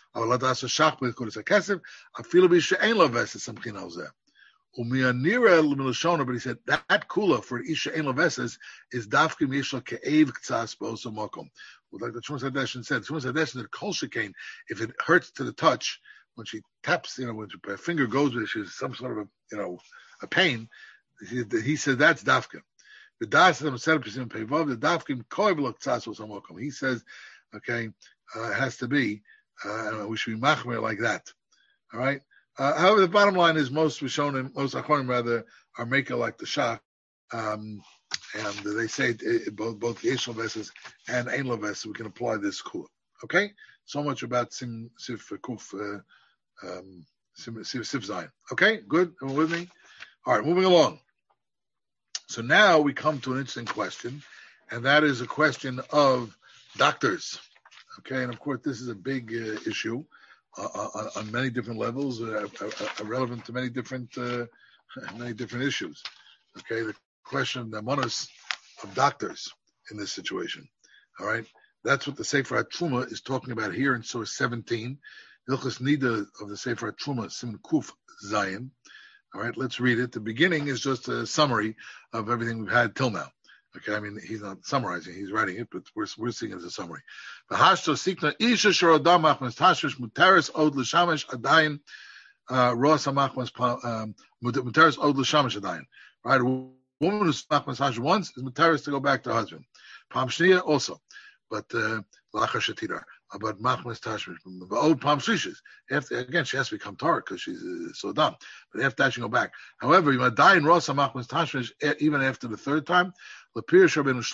אבל לא תעשה שח בקודש הכסף, אפילו בשאין לו וסס סמכין על זה. ומהנירה למלשונה, but he said, that kula for isha ein lo veses is dafkim yeshla ke'ev k'tzas b'oso mokom. Like the Shmuel Sadeshin said, Shmuel Sadeshin said, kol shekain, if it hurts to the touch, when she taps, you know, when her finger goes with she's some sort of a, you know, a pain, he, he said that's dafkim. The dasim said the dafkim koiv lo k'tzas b'oso mokom. He says, okay, uh, it has to be, uh, we should be machmer like that. All right? Uh, however, the bottom line is most Rishonim, most Achronim rather, are making like the Shach, um, and they say it, it, both both Yesh Loveses and Ein Loveses, we can apply this kula. Okay, so much about Sim Sif Kuf uh, um, Sim Sif, Sif Zion. Okay, good. Everyone with me? All right, moving along. So now we come to an interesting question, and that is a question of doctors. Okay, and of course this is a big uh, issue. Uh, on, on many different levels, uh, uh, relevant to many different uh, many different issues. Okay, the question of the monos of doctors in this situation. All right, that's what the Sefer HaTruma is talking about here in Surah seventeen, Hilchos Nida of the Sefer HaTruma, Sim Kuf Zion. All right, let's read it. The beginning is just a summary of everything we've had till now. Okay, I mean, he's not summarizing, he's writing it, but we're, we're seeing it as a summary. V'hashto sikna isha shorodam machmas tashvish muteres od l'shamish adayin roas hamachmas muteres od l'shamish adayin. Right, a woman who's machmas tashvish once is muteres to go back to her husband. Pam shniya also, but lachar shetidar. But machmas tashvish, od pam shlishis. After again, she has to become Torah because she's uh, so dumb. But after that, she can go back. However, you might die in roas hamachmas tashvish even after the third time. She's done, according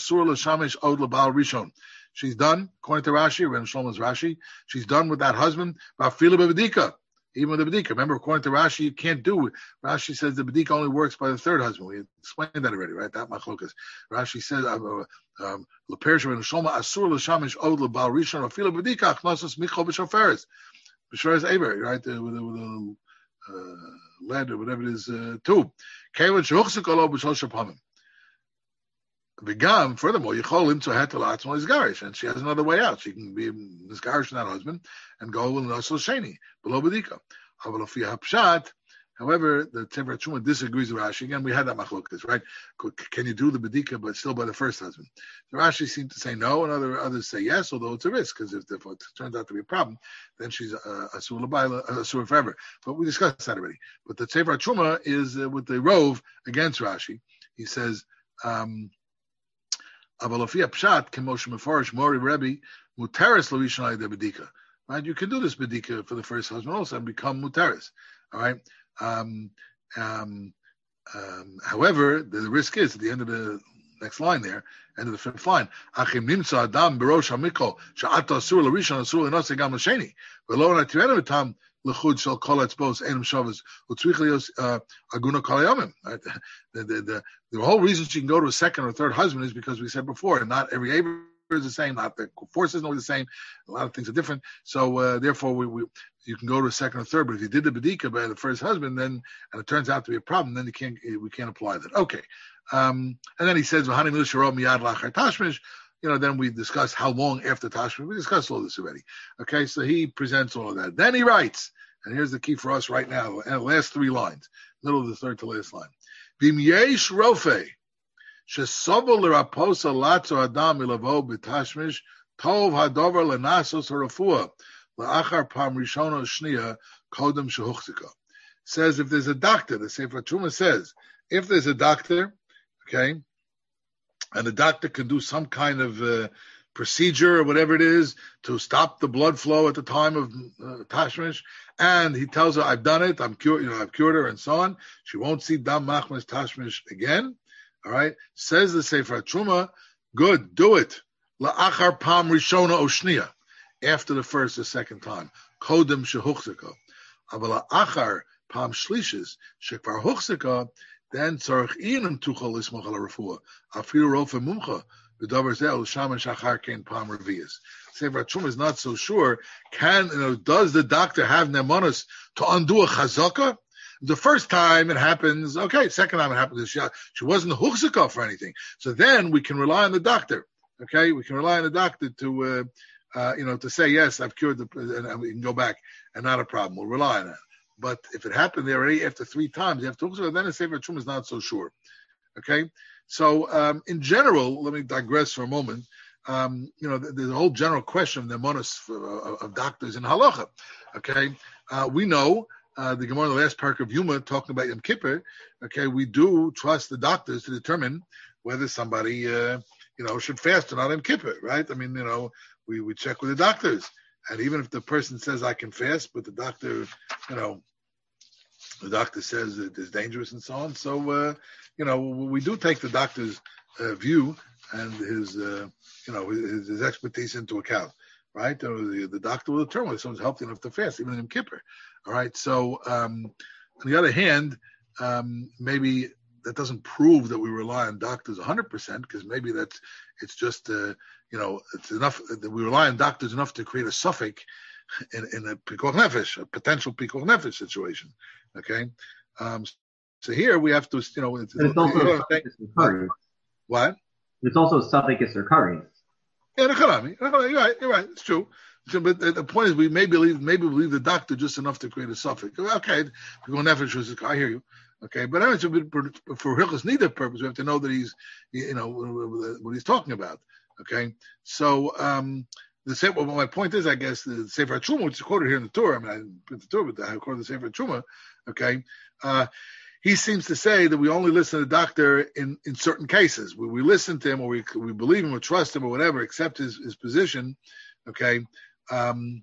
to Rashi, Rabbeinu Shlomo's Rashi, she's done with that husband, even with the bedika. Remember, according to Rashi, you can't do it. Rashi says the bedika only works by the third husband. We explained that already, right? That machlokas. Rashi says, um, L'perish Rabbeinu Shlomo, asur l'shamish od l'bal rishon, afilu bedika, achnosos michol b'shoferes. B'shoferes eber, right? Uh, with a, with a uh, lead or whatever it is, uh, tube. Kevan shehuchzik olo b'shol shapamim. Begam, furthermore, you call him to hetelat on his garish, and she has another way out. She can be his garish and that husband and go with Nasl Sheni, below Bedika. However, the Sefer HaTruma disagrees with Rashi. Again, we had that machlokas, right? Can you do the Bedika, but still by the first husband? The Rashi seems to say no, and other others say yes, although it's a risk, because if, if it turns out to be a problem, then she's a Asur L'Bayla, Asur forever. But we discussed that already. But the Sefer HaTruma is uh, with the Rove against Rashi. He says, um, Right, you can do this bedika for the first husband also and become muteris. All right. Um, um, um, however, the, the risk is at the end of the next line there, end of the fifth line. Achim nimsa adam berosh hamikol sha'ata asur l'rishon asur l'nosei gam l'sheni v'lo nativenim etam l'chud shel kol etzbos enim shavas utzrich lios aguna kol hayomim. The the the whole reason she can go to a second or third husband is because we said before, and not every Aver is the same, not the force is not the same. A lot of things are different. So uh, therefore, we, we you can go to a second or third. But if you did the bedika by the first husband, then and it turns out to be a problem, then you can't we can't apply that. Okay. Um, and then he says, you know, then we discuss how long after Tashmish. We discussed all this already. Okay, so he presents all of that. Then he writes, and here's the key for us right now, the last three lines, middle of the third to last line. V'im yesh rofe shesobel l'raposa latzo adam ilavo b'tashmish tov hadover lenasos harafua la'achar pam rishona shniya kodem shehuchzika. Says if there's a doctor, the Sefer HaTruma says, if there's a doctor, okay, and the doctor can do some kind of uh, procedure or whatever it is to stop the blood flow at the time of uh, Tashmish, and he tells her, I've done it, I'm cured, you know, I've cured her, and so on. She won't see Dam Machmas Tashmish again. All right. Says the Sefer HaTruma, good, do it. La'achar pam rishona oshniya. After the first or second time. Kodem shehuchzika. Aval la'achar pam shlishis shekvar huchzika, then tzarich inam tuchal ismach al refuah. Afiru rofe mumcha. B'davar zeh l'sham shachar kein pam revius. Sefer HaTruma is not so sure. Can, you know, does the doctor have nemonos to undo a chazaka? The first time it happens, okay. Second time it happens, she, she wasn't huchzika for anything. So then we can rely on the doctor. Okay, we can rely on the doctor to uh, uh, you know, to say, yes, I've cured the, and we can go back and not a problem. We'll rely on it. But if it happened already after three times, you have to, then a Sefer Truma is not so sure. Okay? So, um, in general, let me digress for a moment. Um, you know, there's a whole general question of the monos of, of doctors in halacha. Okay? Uh, we know, uh, the Gemara in the last parak of Yuma talking about Yom Kippur, okay, we do trust the doctors to determine whether somebody, uh, you know, should fast or not Yom Kippur, right? I mean, you know, we, we check with the doctors. And even if the person says I can fast, but the doctor, you know, the doctor says it is dangerous and so on. So, uh, you know, we do take the doctor's uh, view and his, uh, you know, his, his expertise into account, right? Or the, the doctor will determine if someone's healthy enough to fast, even in Yom Kippur. All right. So, um, on the other hand, um, maybe that doesn't prove that we rely on doctors one hundred percent, because maybe that's, it's just, uh, you know, it's enough that we rely on doctors enough to create a suffix in, in a pikuach nefesh, a potential pikuach nefesh situation. Okay. Um, so here we have to, you know, it's, it's also you know what? what? It's also suffix or curry. Yeah, you're right. You're right. It's true. But the point is, we may believe, maybe believe the doctor just enough to create a suffix. Okay, pikuach nefesh. I hear you. Okay, but anyway, for Hilchos Nida purpose, we have to know that he's, you know, what he's talking about. Okay, so um, the same. Well, my point is, I guess the Sefer Truma, which is quoted here in the Torah. I mean, I didn't put the Torah, but I quoted the Sefer Truma. Okay, uh, he seems to say that we only listen to the doctor in, in certain cases. We, we listen to him, or we we believe him, or trust him, or whatever, accept his, his position. Okay, um,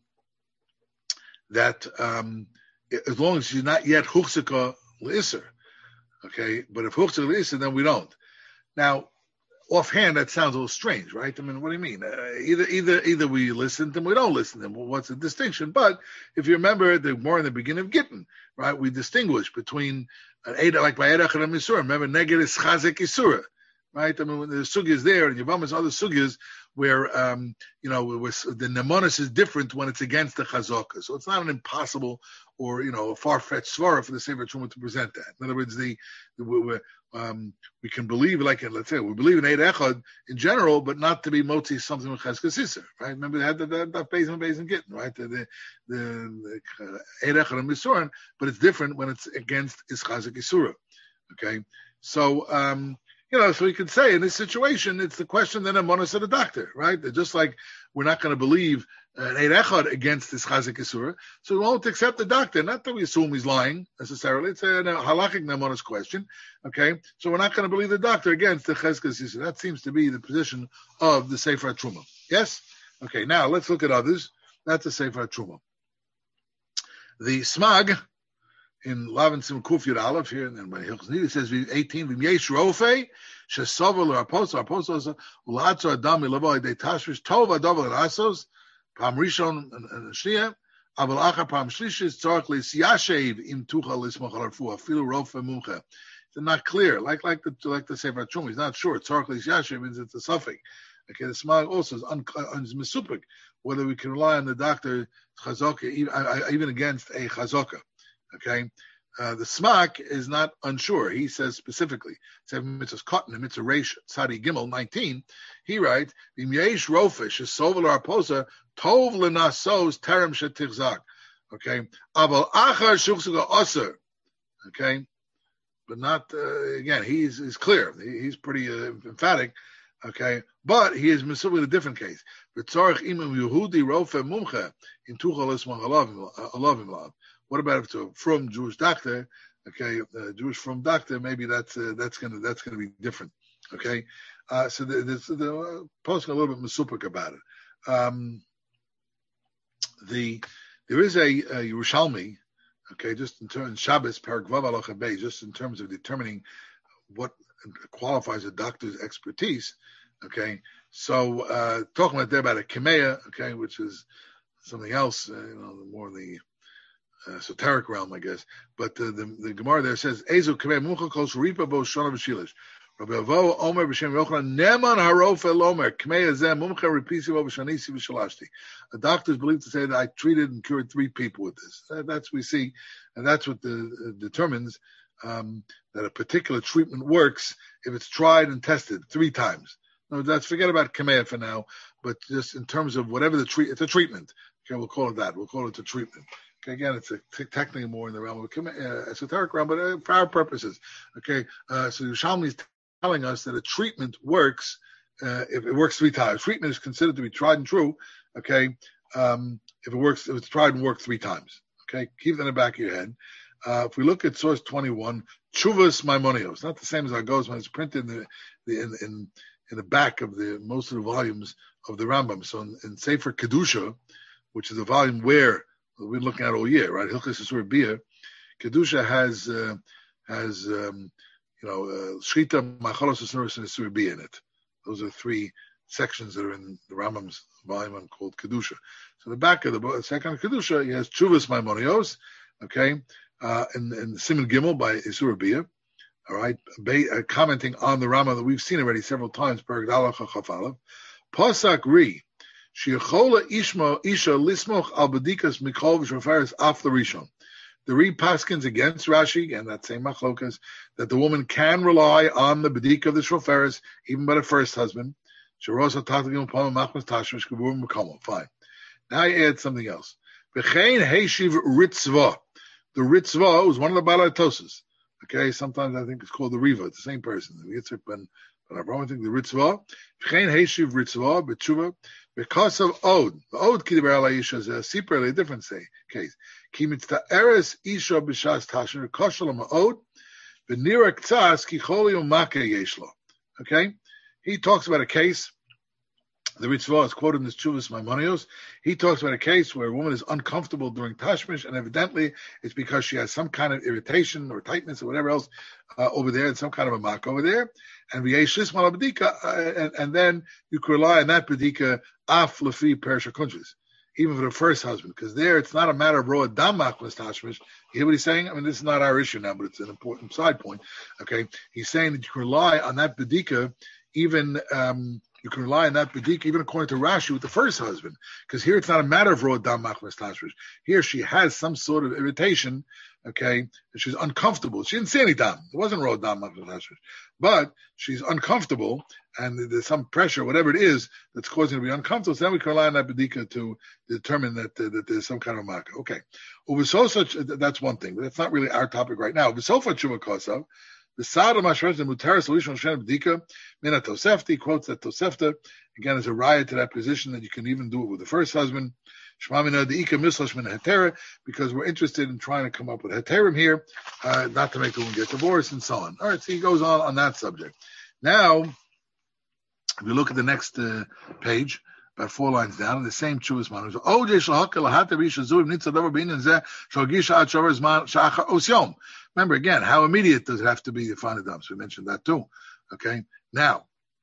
that um, as long as she's not yet Huchzika L'Isser. Okay, but if Huchzika L'Isser, then we don't. Now, offhand, that sounds a little strange, right? I mean, what do you mean? Uh, either, either, either we listen to them, we don't listen to them. Well, what's the distinction? But if you remember, the more in the beginning of Gittin, right? We distinguish between an Eda, like by Edach and a Misura. Remember, Neged is Chazek Isura, right? I mean, when the sugi is there, and Yavamas other sugyas where, um, you know, where the Nemonis is different when it's against the Chazaka. So it's not an impossible or, you know, a far-fetched svara for the Sefer Truma to present that. In other words, the, the we, um, we can believe, like, let's say, we believe in Eid Echad in general, but not to be motzi something with Chazkas Isser, right? Remember, they had the, the, the Beis and Beis and Gittin, right? The, the, the, the Eid Echad and Misuran, but it's different when it's against Ischazak Isura, okay? So, um, you know, so we could say in this situation, it's the question then of monos of the doctor, right? They're just like we're not going to believe an Eid Echad against this Chazak Isura, so we won't accept the doctor. Not that we assume he's lying necessarily. It's a, a halachic nemonos question, okay? So we're not going to believe the doctor against the Chazak Isura. That seems to be the position of the Sefer Truma. Yes? Okay, now let's look at others. That's the Sefer Truma. The Smag in Lavin Sim Kuf Yud Aleph here, and then by Hilchos Nida, it says eighteen, V'yesh Rofei, Shesovel or Apostle, Apostle, Ulatzo Adam Milavo De Tashvish, Tov Adovel Asos, Pam Rishon and Shnia, Aval Acha Pam Shlishis, Tzarek L'Siyashev Im Tucha L'Ismach Al-Arfu, Afilu Rofe Mumcha. It's not clear, like like the like the Sefer Truma. He's not sure. Tzarek L'Siyashev means it's a suffix. Okay, the Smag also is un, un, misupik, whether we can rely on the doctor Chazaka even, even against a Chazaka. Okay, uh, the Smak is not unsure. He says specifically, seven mitzvahs cotton and mitzvah reish Tzadi Gimel nineteen. He writes, "Im yesh rofish is sovel arposa tov lenasos terem shetichzak." Okay, aval achar shuchsuga aser. Okay, but not uh, again. He's is clear. He, he's pretty uh, emphatic. Okay, but he is misubing a different case. V'tzarich imam Yehudi rofe mumche in tuchal ismach alavim lav. What about if it's a from Jewish doctor? Okay, uh, Jewish from doctor, maybe that's uh, that's gonna that's gonna be different. Okay, uh, so the, the, the uh, posting a little bit misupik about it. Um, the there is a, a Yerushalmi, okay, just in terms Shabbos Parak Vav Halacha Beis, just in terms of determining what qualifies a doctor's expertise. Okay, so uh, talking about there about a Kemeya, okay, which is something else, uh, you know, more the Uh, esoteric realm, I guess, but uh, the the Gemara there says, "Ezu kaveh mucha kol shripa bo shana v'shilish." Rabbi Avo Omer b'shem Yochanan Neman harofe lomer kmei azeh mumcha repisi bo b'shanisi v'shalashti. A doctor is believed to say that I treated and cured three people with this. Uh, that's what we see, and that's what the, uh, determines um, that a particular treatment works if it's tried and tested three times. No, let's forget about Kameya for now, but just in terms of whatever the treat, it's a treatment. Okay, we'll call it that. We'll call it a treatment. Okay, again, it's a, t- technically more in the realm of uh, esoteric realm, but uh, for our purposes. Okay, uh, so Yerushalmi is telling us that a treatment works uh, if it works three times. Treatment is considered to be tried and true. Okay, um, if it works, if it's tried and worked three times. Okay, keep that in the back of your head. Uh, if we look at source twenty-one, Chuvas Maimonios, not the same as Agos when it's printed in the, the in, in in the back of the most of the volumes of the Rambam. So in, in Sefer Kedusha, which is a volume where we're looking at all year, right? Hilchos Isur Bia, Kedusha has uh, has um, you know uh, Shchita, Machalos Asuros, and Isur Bia in it. Those are three sections that are in the Rambam's volume called Kedusha. So the back of the book, second Kedusha, he has Chuvas Maimonios, okay, uh, in, in Siman Gimel by Isur Bia, all right, ba- uh, commenting on the Rambam that we've seen already several times, Perek Dalach Chafalev, Pasak Ri, Shechola Ishma Isha Lismoch Al Badikas Mikol V'Shofaris Af L'Rishon. The Ri Paskins against Rashi and that same machlokas that the woman can rely on the Badik of the Shofaris even by the first husband. Fine. Now I add something else. V'chein Heishiv Ritzvah. The Ritzvah was one of the Balatoses. Okay, sometimes I think it's called the Riva. It's the same person. The Yitzhak ben ben Avraham. I think the Ritzvah. V'chein Heishiv Ritzvah b'tshuva because of Od. The Od Kidiber Ala Isha is a separately a different say, case. Ki mitzta eres Isha b'shas tasher kosher ma'od v'nira k'tzas ki choli u'make yeshlo. Okay, he talks about a case. The Ritzvah is quoted in this Chuvas Maimonios. He talks about a case where a woman is uncomfortable during Tashmish, and evidently it's because she has some kind of irritation or tightness or whatever else uh, over there, and some kind of a mark over there. And v'yesh mal badika, and and then you can rely on that badika af lefi perisha kuntres, even for the first husband, because there it's not a matter of roa dam machmas Tashmish. You hear what he's saying? I mean, this is not our issue now, but it's an important side point. Okay, he's saying that you can rely on that badika even. Um, You can rely on that B'dika, even according to Rashi, with the first husband. Because here it's not a matter of Ro Dam Machmas Tashmish. Here she has some sort of irritation, okay, and she's uncomfortable. She didn't see any Dam. It wasn't Ro Dam Machmas Tashmish. But she's uncomfortable, and there's some pressure, whatever it is, that's causing her to be uncomfortable. So then we can rely on that B'dika to determine that, uh, that there's some kind of Makkah. Okay. That's one thing, but that's not really our topic right now. V'sofa Tshuva Kosav, the Sada Mashresh and Mutaris Solution Shem B'dika Mina Tosefti quotes that Tosefta again is a riot to that position that you can even do it with the first husband. Shmamina Deika Mislash Mina Hetera, because we're interested in trying to come up with Heterim here, uh, not to make the woman get divorced and so on. All right, so he goes on on that subject. Now, if you look at the next uh, page, about four lines down, in the same Chuvas Maimonios. Oh, remember again, how immediate does it have to be to find a dam? So we mentioned that too. Okay, now,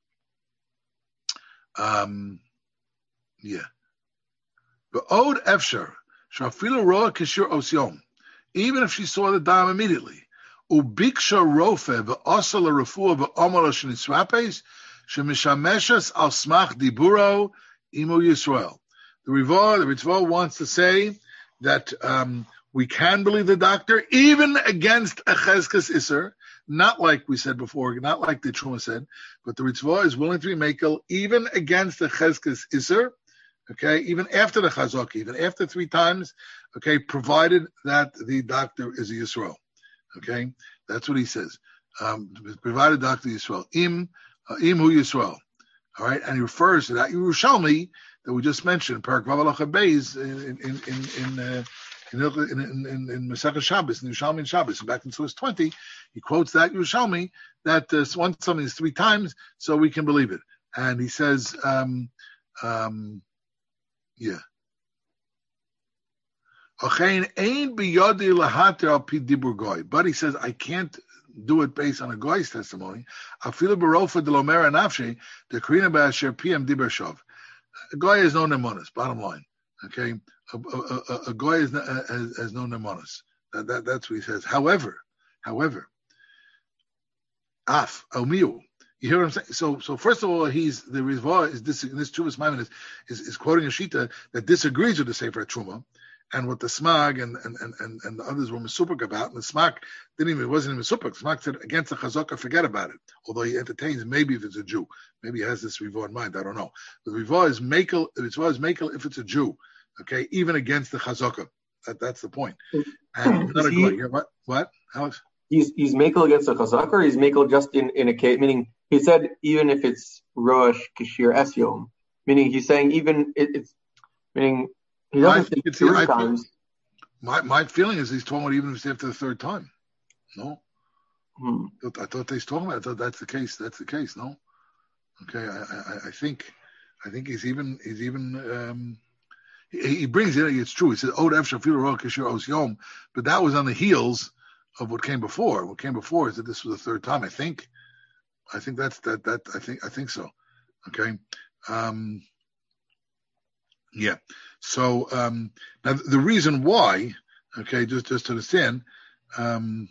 um, yeah, the Od Efshar Shafila Roa Kishur Osyom, even if she saw the dam immediately, Ubiksha Rofe V'Osala Rafua V'Omala Shniswapes Shemishameshas Al Smach Diburo Imo Yisrael. The Riva, the Ritzvah wants to say that um, we can believe the doctor even against a Chezkas Isser, not like we said before, not like the Truma said, but the Ritzvah is willing to be makel even against the Chezkas Isser, okay, even after the Chazak, even after three times, okay, provided that the doctor is a Yisrael, okay, that's what he says. Um, provided doctor Yisrael, im uh, im hu Yisrael. All right, and he refers to that Yerushalmi that we just mentioned, Parak Vav Halacha Beis in in in in uh, in in in, in Masechah Shabbos, in Yerushalmi and Shabbos, and back in source twenty, he quotes that Yerushalmi that uh, once something is three times, so we can believe it, and he says, um, um, yeah. But he says, I can't do it based on a goy's testimony. A goy has no nemonis, bottom line. Okay? A, a, a, a goy has, has, has no nemonis. That, that, that's what he says. However, however, af, almiu. You hear what I'm saying? So, so first of all, he's the Rizvah is this this Chuvas Maimon is, is is quoting a shita that disagrees with the Sefer Truma, and what the Smag and and and, and the others were mesupik about, and the Smag didn't even, it wasn't even mesupik. The Smag said against the Chazaka, forget about it. Although he entertains maybe if it's a Jew, maybe he has this Rivah in mind. I don't know. The Rivah is makel. Rivah is makel if it's a Jew. Okay, even against the Chazaka. That that's the point. And not a he, yeah, what what Alex? He's he's makel against the Chazaka, or he's makel just in in a case, meaning he said even if it's Rosh Kashir Esyom, meaning he's saying even it, it's meaning. He doesn't think see, three I times. Feel, my my feeling is he's talking about even if it's after the third time. No, Hmm. I thought they was talking about. I thought that's the case. That's the case. No, okay. I, I, I think I think he's even he's even um, he, he brings it. It's true. He says Od F Shafir Rosh Kashir Osyom, but that was on the heels of what came before. What came before is that this was the third time. I think. I think that's that that I think I think so. Okay. Um, yeah. So um, now the reason why, okay, just just to understand, um,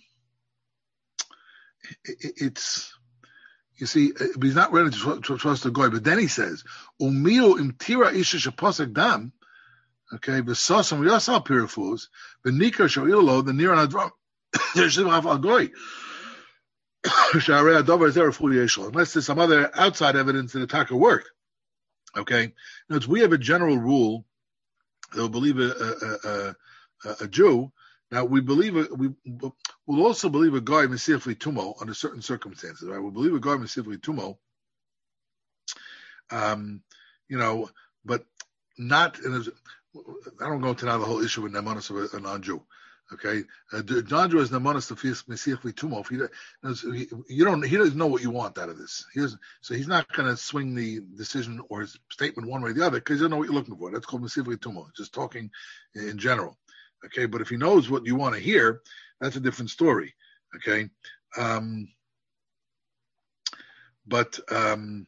it, it's you see he's not ready to, to trust the guy, but then he says, "Umio imtira isha sheposek dam." Okay, v'sasam yasal pirafus v'nikar shoilo the near adram yeshiv al goy. Unless there's some other outside evidence that the taka worked. Okay, now we have a general rule. They'll believe a, a, a, a Jew. Now we believe a, we will also believe a guy Mesifli Tumo under certain circumstances. Right? We'll believe a guy Mesifli Tumo. Um, you know, but not in a, I don't go into now the whole issue with Nemanis of a, a non-Jew. Okay, uh, non-Jew is Nemanis to Mesifli Tumo. He, you don't, he doesn't know what you want out of this. He doesn't, so he's not going to swing the decision or his statement one way or the other because you don't know what you're looking for. That's called Mesifli Tumo. Just talking in general. Okay, but if he knows what you want to hear, that's a different story. Okay, um, but um,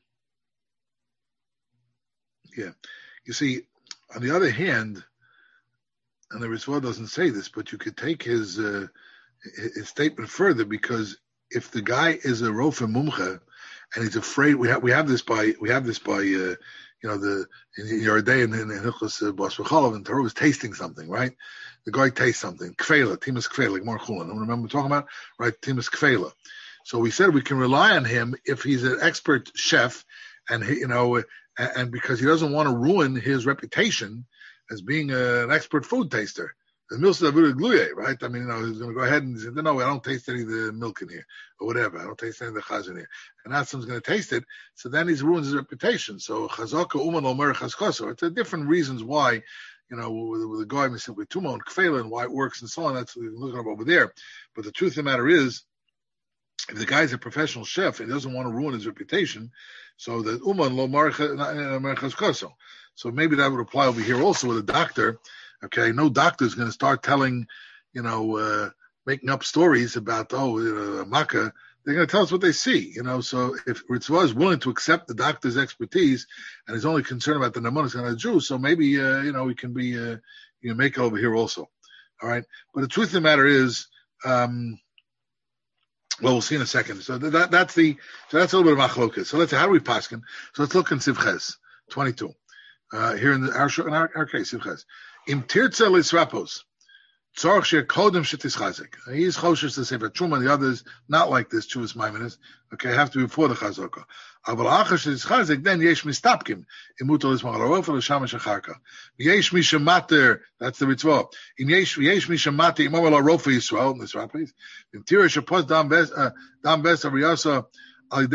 yeah, you see, on the other hand. And the Ritva doesn't say this, but you could take his uh, his statement further because if the guy is a rofa mumcha and he's afraid, we have we have this by we have this by uh, you know the in Yardei and in Hilchos Bas V'Chalav and Torah is tasting something, right? The guy tastes something, kfela, timus kfela, like Mar Chulan. I remember talking about right, timus kfela. So we said we can rely on him if he's an expert chef, and he, you know, and, and because he doesn't want to ruin his reputation as being a, an expert food taster. The milsa gluye, right? I mean, you know, he's going to go ahead and say, no, I don't taste any of the milk in here, or whatever. I don't taste any of the chaz in here. And now someone's going to taste it, so then he ruins his reputation. So chazaka uman omer chazkoso. It's a different reasons why, you know, with, with the guy with tuma and kfela and why it works and so on. That's what we're looking up over there. But the truth of the matter is, if the guy's a professional chef and he doesn't want to ruin his reputation, so that uman lo omer chazkoso. So maybe that would apply over here also with a doctor. Okay, no doctor is going to start telling, you know, uh, making up stories about, oh, you know, makkah. They're going to tell us what they see, you know. So if Ritzvah is willing to accept the doctor's expertise and is only concerned about the nemanis and the Jew, so maybe, uh, you know, we can be, uh, you know, make it over here also. All right. But the truth of the matter is, um, well, we'll see in a second. So that that's the, so that's a little bit of machlokas. So let's say, how do we paskin? So let's look in Sivches twenty-two. Uh, here in, the, our, in our, our case, Sivches. Im tirtza lisrapos, tzorch shekodem shetischazik. He's choshes to Sefer Truma, and the others not like this. Chuvas Maimonides, okay, have to be before the chazaka. Aval achar shetischazik, then yesh mistapkim. Imuto lismach alarofa l'shamash acharka. Yesh mishamater. That's the mitzvah. Im yesh yesh mishamater imam alarofa Yisrael. Nisrapos. Im tira shapos dam bes dam bes aviyasa. If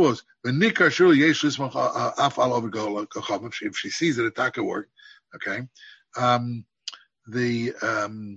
she sees that attack at work, okay. Um, the um,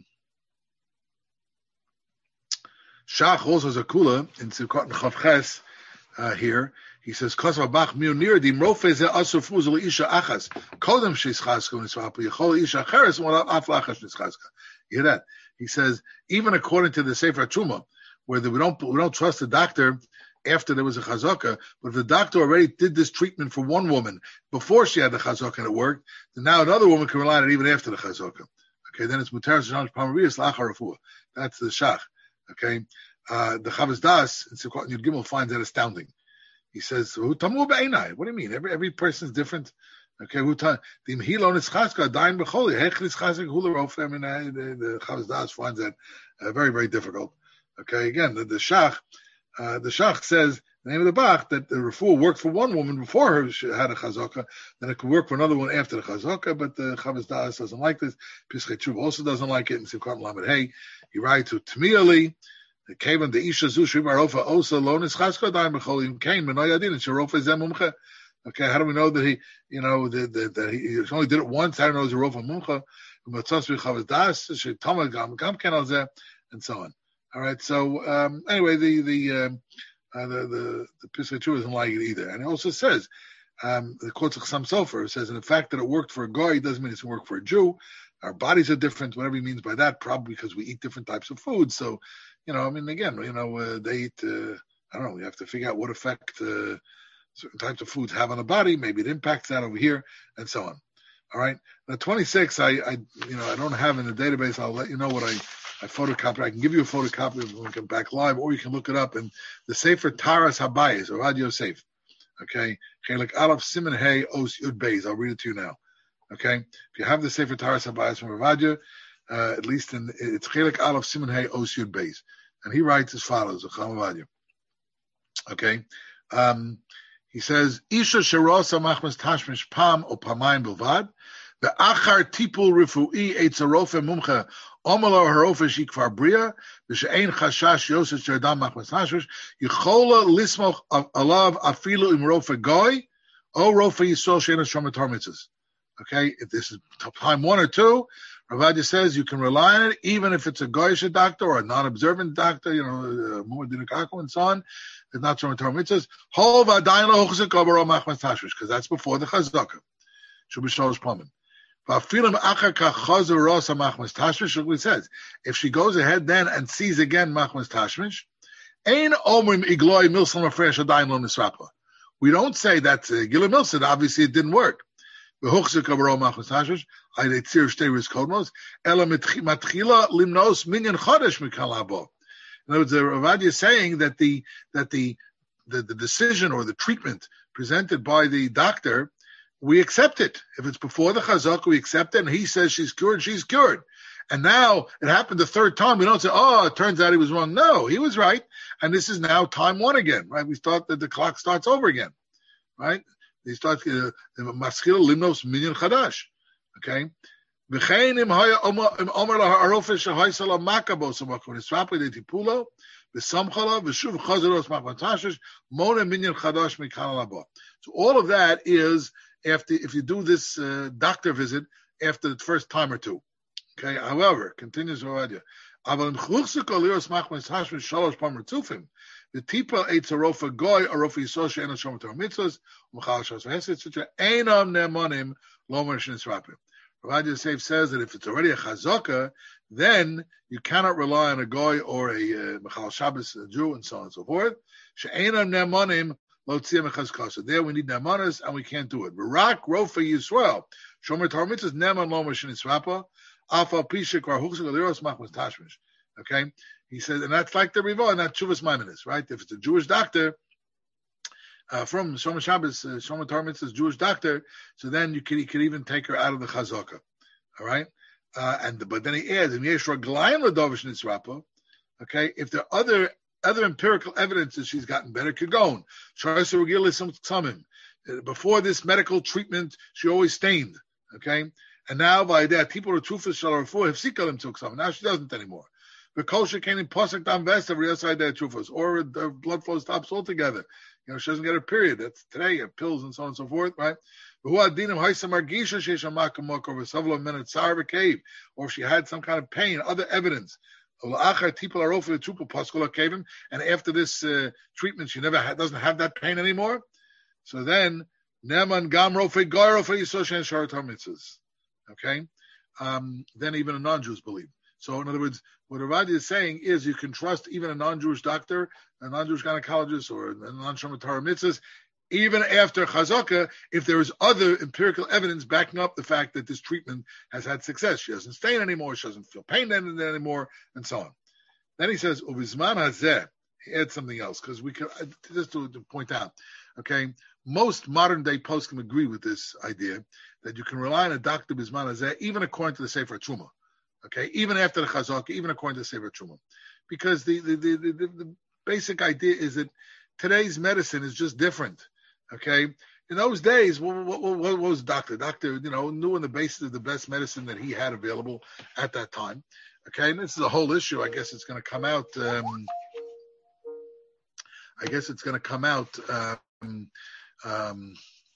Shach also has a kula in Sivkot Chavches uh, here. He says, "Kosav bach miunir dim rofez asur fuzul isha achas kodem sheischaska nisvapu yechol isha cheres wala af lachas nischaska." You hear that? He says, even according to the Sefer Truma, where the, we don't we don't trust the doctor after there was a chazaka, but if the doctor already did this treatment for one woman before she had the chazaka and it worked, then now another woman can rely on it even after the chazaka. Okay, then it's mutar shanash pamarias lachar refuah. That's the shach. Okay, uh, the Chavos Das in Sivkot Yud Gimel finds that astounding. He says, "Tamu b'einai." What do you mean? Every every person is different. Okay, who the Mhilo Nischaska dying becholi hech Nischaska hula rofe. I mean, the Chavos Das finds that uh, very very difficult. Okay, again, the, the Shach, uh, the Shach says the name of the Bach that the refuah worked for one woman before her she had a chazaka, then it could work for another one after the chazaka. But the Chavos Das doesn't like this. Pischei Tshuva also doesn't like it. And Simchat Lamed Hey, he writes to Tmiali. The Kavan the Isha Zu Shivarofa Osa Lo Nischaska dying becholi came and Noyadin and Sharofa Zemumcha. Okay, how do we know that he, you know, that, that, that he only did it once? How do we know he's a rofa mumcha? And so on. All right. So um, anyway, the the um, uh, the the, the Pischei Tshuva doesn't like it either, and it also says um, the quotes Chassam Sofer says, and the fact that it worked for a goy doesn't mean it's going to work for a Jew. Our bodies are different. Whatever he means by that, probably because we eat different types of food. So, you know, I mean, again, you know, uh, they eat. Uh, I don't know. We have to figure out what effect. Uh, certain types of foods have on the body, maybe it impacts that over here, and so on. All right. Now, twenty-six, I, I, you know, I don't have in the database. I'll let you know what I, I photocopied. I can give you a photocopy when we come back live, or you can look it up in the Sefer Taras Habayis or Radio Safe. Okay. Chelik Aleph Siman Hey Os Yud Beis. I'll read it to you now. Okay. If you have the Sefer Taras Habayis from Ravadia, uh, at least in it's Chelik Aleph Siman Hey Os Yud Beis, and he writes as follows: Ravadia. Okay. Um. He says, Isha sherosa machmas tashmish pam o pamayim bilvad, ve'achar tipul rifui eitzarofe mumcha omalo harofe shikvar bria, v'she'ein chashash yosef sherdam machmas tashmish, yichola lismoch alav afilu im rofe goy, o rofe yisrael she'ena shomatar mitzvahs. Okay, if this is time one or two, Ravadia says you can rely on it, even if it's a goyish doctor or a non-observant doctor, you know, uh, and so on. It's not showing Torah mitzvahs. Because that's before the chazaka. Should be shalosh pamim. It says if she goes ahead then and sees again machmas tashmish, ein omrim igloi milsam afresh adayin lo nisrapa. We don't say that's uh, Gila Milson. Obviously, it didn't work. In other words, the Ravadia is saying that the that the, the the decision or the treatment presented by the doctor, we accept it. If it's before the chazak, we accept it, and he says she's cured, she's cured. And now it happened the third time. We don't say, oh, it turns out he was wrong. No, he was right, and this is now time one again, right? We start that the clock starts over again, right? He starts maskil limnos minyan chadash, okay. V'chein im haya omer laharofe shehaisa la makabo samakon nisrapi de tipulo v'samchala v'shuv chazaros makmatashish mona minyan chadash mikan labo. So all of that is after if you do this uh, doctor visit after the first time or two. Okay. However, continues Ravadia. Aval in chluchzik aliros makmatashish shalosh pamer tufim. The tipa eitzarofa goy arofa yisol she'ena shom Torah mitzvahs umchal shas v'hesed etc. Einam ne'monim lomer shenisrapim. Ravadia Seif says that if it's already a chazaka, then you cannot rely on a goy or a mechal uh, Shabbos a Jew and so on and so forth. She'enam ne'manim lo tziyah mechazkasa. There we need ne'manas and we can't do it. V'rak rofa Yisrael shomer Torah mitzvahs ne'man lomer shenisrapa afa pisha kvar huchzik aliros machmas tashmish. Okay, he says, and that's like the Riva, and that's Chuvas Maimonides, right? If it's a Jewish doctor uh, from Shomer Shabbos, uh, Shomer Torah Mitzvah's Jewish doctor, so then you could, he could even take her out of the chazaka, all right? Uh, and but then he adds, and Yesh Raglayim Ladovish Nitzrapa, okay? If there are other other empirical evidence that she's gotten better, could go on. Before this medical treatment, she always stained, okay? And now by that, people are trufas shalarfu have sikalim took some. Now she doesn't anymore. The kosher came in posik dam vest of riasai der trufas, or the blood flow stops altogether. You know, she doesn't get her period. That's today, you have pills and so on and so forth, right? Or if she had some kind of pain, other evidence. And after this uh, treatment, she never had, doesn't have that pain anymore. So then, okay, um, then even a non-Jews believe. So in other words, what Ravadia is saying is you can trust even a non-Jewish doctor, a non-Jewish gynecologist, or a non-Shomer Torah mitzvahs, even after chazaka, if there is other empirical evidence backing up the fact that this treatment has had success. She doesn't stain anymore, she doesn't feel pain anymore, and so on. Then he says, Uvizman hazeh, add something else because we can just to, to point out. Okay, most modern day poskim agree with this idea that you can rely on a doctor bisman hazeh even according to the Sefer Truma. Okay, even after the Chazaka, even according to the Sefer Truma, because the the, the the the basic idea is that today's medicine is just different. Okay. In those days, what, what, what was doctor? Doctor, you know, knew on the basis of the best medicine that he had available at that time. Okay, and this is a whole issue. I guess it's going to come out. Um, I guess it's going to come out. Um, um,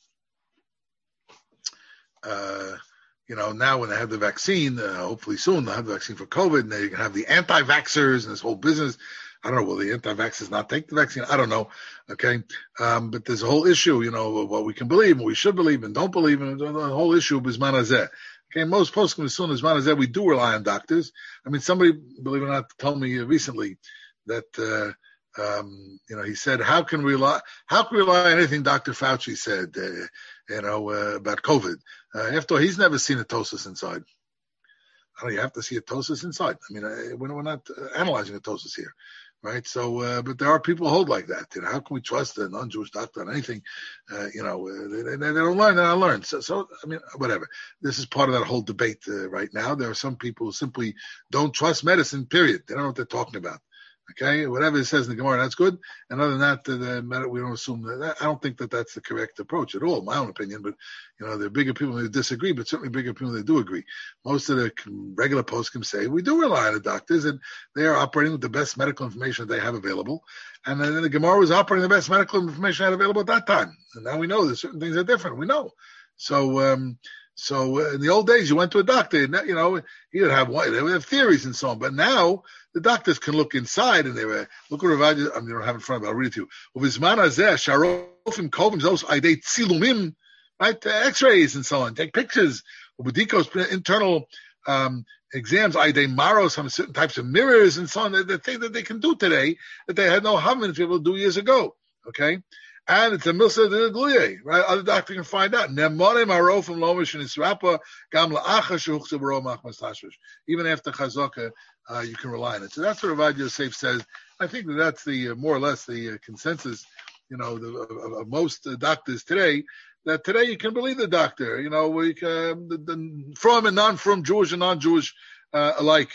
uh, you know, now when they have the vaccine, uh, hopefully soon they'll have the vaccine for COVID, and they're going to have the anti-vaxxers and this whole business. I don't know, will the anti-vaxxers not take the vaccine? I don't know, okay? Um, but there's a whole issue, you know, of what we can believe and we should believe and don't believe, and the whole issue of Bisman Hazeh. Okay, most poskim, as soon as Bisman Hazeh, we do rely on doctors. I mean, somebody, believe it or not, told me recently that, uh, um, you know, he said, how can we rely, how can we rely on anything Doctor Fauci said, uh, you know, uh, about COVID? Uh, after all, he's never seen a ptosis inside. I don't know, you have to see a ptosis inside. I mean, uh, we're not uh, analyzing a ptosis here. Right. So, uh, but there are people who hold like that. You know, how can we trust a non-Jewish doctor on anything? Uh, you know, uh, they, they don't learn. They don't learn. So, so, I mean, whatever. This is part of that whole debate uh, right now. There are some people who simply don't trust medicine, period. They don't know what they're talking about. Okay. Whatever it says in the Gemara, that's good. And other than that, the, the, we don't assume that. I don't think that that's the correct approach at all, my own opinion. But, you know, there are bigger people who disagree, but certainly bigger people that do agree. Most of the regular poskim say we do rely on the doctors, and they are operating with the best medical information that they have available. And then the Gemara was operating the best medical information they had available at that time. And now we know that certain things are different. We know. So, um, So uh, in the old days, you went to a doctor, and, you know, he would have they would have theories and so on. But now the doctors can look inside, and they were look what Ravadia. I mean, I don't have it in front of me. I'll read it to you. Uvizman hazeh sharofim kovim zos aidei tzilumim, right? Uh, X-rays and so on. Take pictures. Ubudikos internal um, exams. Aidei maros on certain types of mirrors and so on. The, the thing that they can do today that they had no having to be able to do years ago. Okay. And it's a milsa de gluye, right? Other doctor can find out. Even after chazaka, uh, you can rely on it. So that's what Ravad Yosef says. I think that that's the uh, more or less the uh, consensus, you know, the, of, of most uh, doctors today. That today you can believe the doctor, you know, we can, the, the from and non-from, Jewish and non-Jewish uh, alike.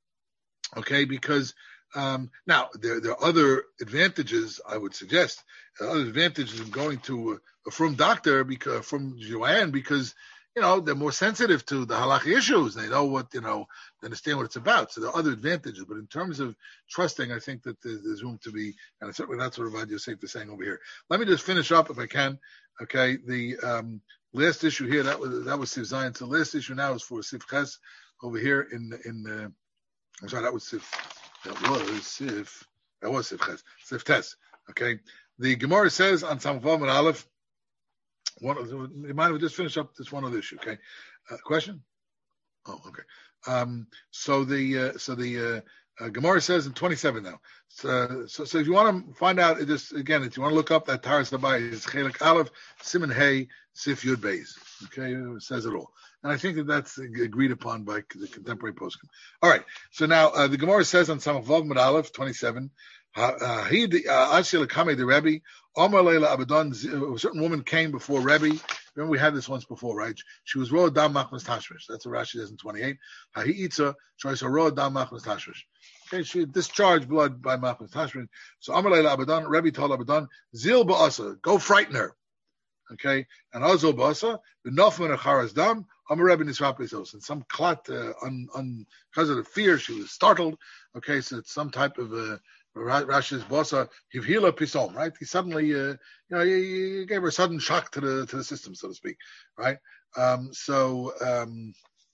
Okay, because. Um, now, there, there are other advantages, I would suggest, uh, other advantages in going to a, a from doctor, because, from Joanne, because, you know, they're more sensitive to the halakha issues. They know what, you know, they understand what it's about. So there are other advantages. But in terms of trusting, I think that there's, there's room to be, and certainly that's what Ravad Yosef is saying over here. Let me just finish up, if I can. Okay, the um, last issue here, that was that was Sif Zion. So the last issue now is for Sif Ches over here in, in uh, I'm sorry, that was Sif. That was Sif. That was Sif Ches. Sif Tes. Okay. The Gemara says on Samvav and Aleph. One. You mind if we just finish up this one other issue? Okay. Uh, question. Oh, okay. Um. So the uh, so the uh, uh, Gemara says in twenty-seven now. So, so so if you want to find out, it just again, if you want to look up that Taras Nabai, it's Chelik Aleph Siman Hey Sif Yud Beis. Okay, it says it all. And I think that that's agreed upon by the contemporary poskim. All right. So now uh, the Gemara says on Samach Vav Mid Aleph twenty-seven, he Ashil Kame the Rebbe, Omar Leila Abadan. A certain woman came before Rebbe. Remember we had this once before, right? She was Roa Dam Machmas Tashmish. That's what Rashi says in twenty-eight. Hahi Itza Shoysa Roa Dam Machmas Tashmish. Okay, she discharged blood by Machmas Tashmish. So Omar Leila Abadan. Rebbe told Abadan, Zil Ba'asa, go frighten her. Okay, and Azul Ba'asa, the Nofman Acharas Dam. And some clot, uh, un, un, because of the fear, she was startled. Okay, so it's some type of uh, Rashi's bossa hivhila pisom, right? He suddenly, uh, you know, he, he gave her a sudden shock to the to the system, so to speak, right? Um, so, um,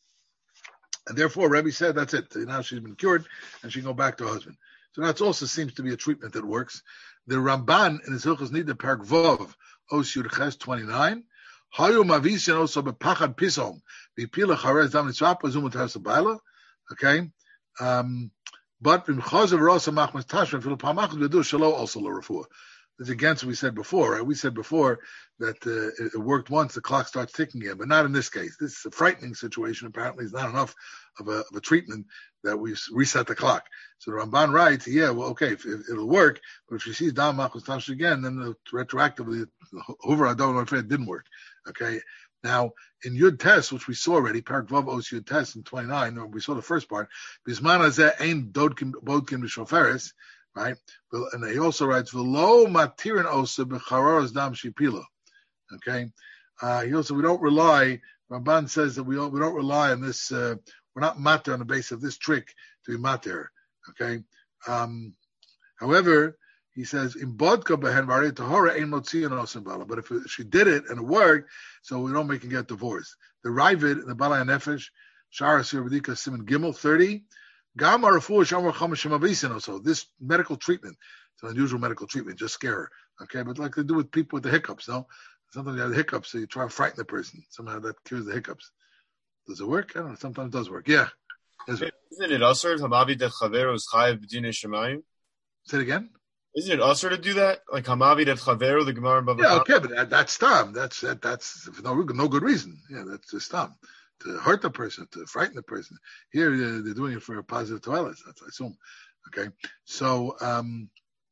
and therefore, Rebbe said, that's it. Now she's been cured, and she can go back to her husband. So that also seems to be a treatment that works. The Ramban in his Hilchos Nida Perk Vov Os Yud Ches twenty-nine. Okay, um, but also It's against what we said before, right? We said before that uh, it, it worked once, the clock starts ticking again, but not in this case. This is a frightening situation. Apparently, it's not enough of a, of a treatment that we reset the clock. So the Ramban writes, yeah, well, okay, if, if it'll work, but if she sees Dam Machmas Tashrish again, then the, retroactively, Hoover Adon it didn't work. Okay. Now, in Yud Tes, which we saw already, Parak Vav Os Yud Tes in twenty-nine, or we saw the first part, Bisman Hazeh Ein Bodkin B'Shoferes, right? And he also writes, V'lo Matirin Osa B'Charoros Dam Shipila. Okay? Uh, he also, we don't rely, Ramban says that we don't, we don't rely on this, uh, we're not matter on the basis of this trick to be matter. Okay? Um, however, he says, "In bodka behen v'arei tahora ein motzion osim bala." But if she did it and it worked, so we don't make her get divorced. The Ravid, the Balai Nefesh, Shara Sirvadika Simon Gimel thirty, Gam Arafu Shamar Chamashim Avisin. Also, this medical treatment, it's an unusual medical treatment, just scare her. Okay, but like they do with people with the hiccups, no? Sometimes you have the hiccups, so you try to frighten the person. Somehow that cures the hiccups. Does it work? I don't know. Sometimes it does work. Yeah. Isn't it also Hamavi that Chavero is Chayiv B'dinei Shemayim? Say it again. Isn't it usher to do that? Like Hamavi that Chavero, the Gemara in Bava Yeah, okay, but that, that's Stam. That's that, that's for no no good reason. Yeah, that's just Stam. To hurt the person, to frighten the person. Here uh, they're doing it for a positive toilet. That's I assume. Okay, so um,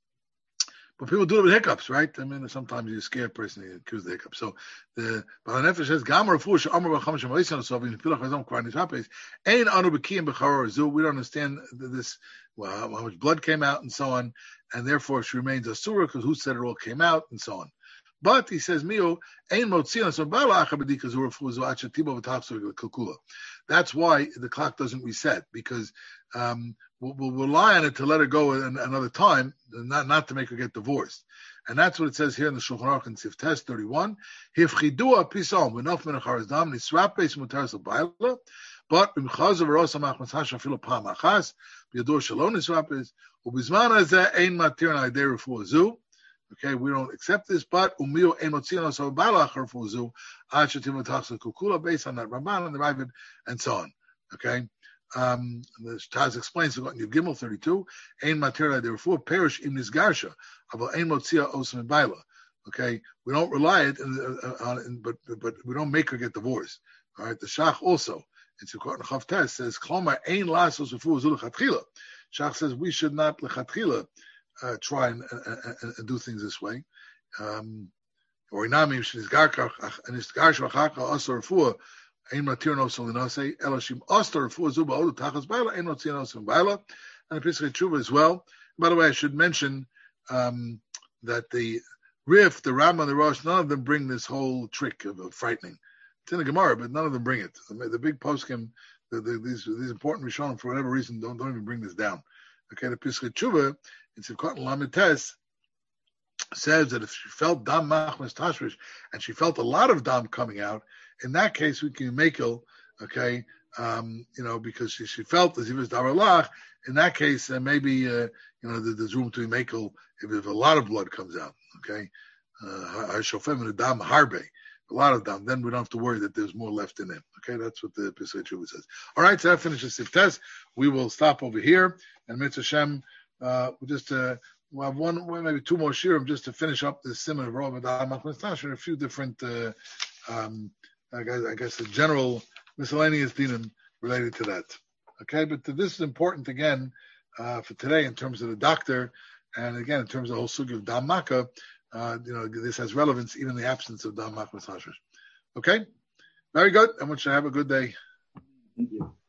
but people do it with hiccups, right? I mean, sometimes you scare a person, you accuse the hiccups. So the Baal Nefesh says, "Gamar fush amar b'chamish ma'ason asovim pilach hazam kvarnish hapes ein anu b'kiyim b'charor zu." We don't understand this. Well, how much blood came out and so on, and therefore she remains a surah because who said it all came out and so on. But he says, "Mio ein motzion so bala achabedi kazur fuzu achatibo v'tachsur kalkula." That's why the clock doesn't reset, because um, we'll, we'll rely on it to let her go an, another time, not not to make her get divorced. And that's what it says here in the Shulchan Aruch in Siftes thirty-one. Hifchidua pisam v'nof min acharas dam nisrapes mutaras l'bayla. But b'mchazav rosa machmas hasha filo pam achas b'yadur shalom nisrapes ubizman hazeh ein matir na'idei refuah zu. Okay, we don't accept this, but umio ein motzion oso b'ala achar refuah zu ad shetim v'tachsel kukula, based on that Ramban and the Ravid and so on. Okay, um, the Taz explains in Gimel thirty-two, ein matir na'idei refuah perish im nisgarsha aval ein motzia oso b'ala. Okay, we don't rely it on it, but but we don't make her get divorced. All right, the Shach also. It's a Chav Tes says, "Klomar ein lasos refuah zu lechatchila." Shach says we should not lechatchila uh, try and, and, and do things this way. Um, or inami shnizgarkach and nizgarsh v'chaka asor refuah ein matir noso l'nasei elashim asor refuah zu ba'odu tachas ba'ala ein notzia noso ba'ala, and the Pesach Tshuva as well. By the way, I should mention um, that the Rif, the Rambam, and the Rosh, none of them bring this whole trick of, of frightening. It's in the Gemara, but none of them bring it. The, the big poskim, the, the, these these important Rishonim, for whatever reason, don't don't even bring this down. Okay, the Pesach Tshuva in Sivkot Lamed Tes says that if she felt dam machmas tashrish and she felt a lot of dam coming out, in that case we can make it. Okay, um, you know, because she, she felt as if it was daralach. In that case, uh, maybe uh, you know there's room to make it if, if a lot of blood comes out. Okay, hashofem and dam harbe. A lot of them, then we don't have to worry that there's more left in it. Okay, that's what the Pesach Tshuva says. All right, so that finishes Siftes. We will stop over here, and Mitzvah Shem, uh, we'll just uh, we'll have one, maybe two more shirim just to finish up the Simon of Rov Adam Machmas Tashrish, a few different, uh, um, I guess, I guess, the general miscellaneous dinim related to that. Okay, but this is important again uh, for today in terms of the doctor, and again in terms of the whole sugi of Dam Maka. Uh, you know, this has relevance even in the absence of Dam Machmas Tashrish. Okay? Very good. I want you to have a good day. Thank you.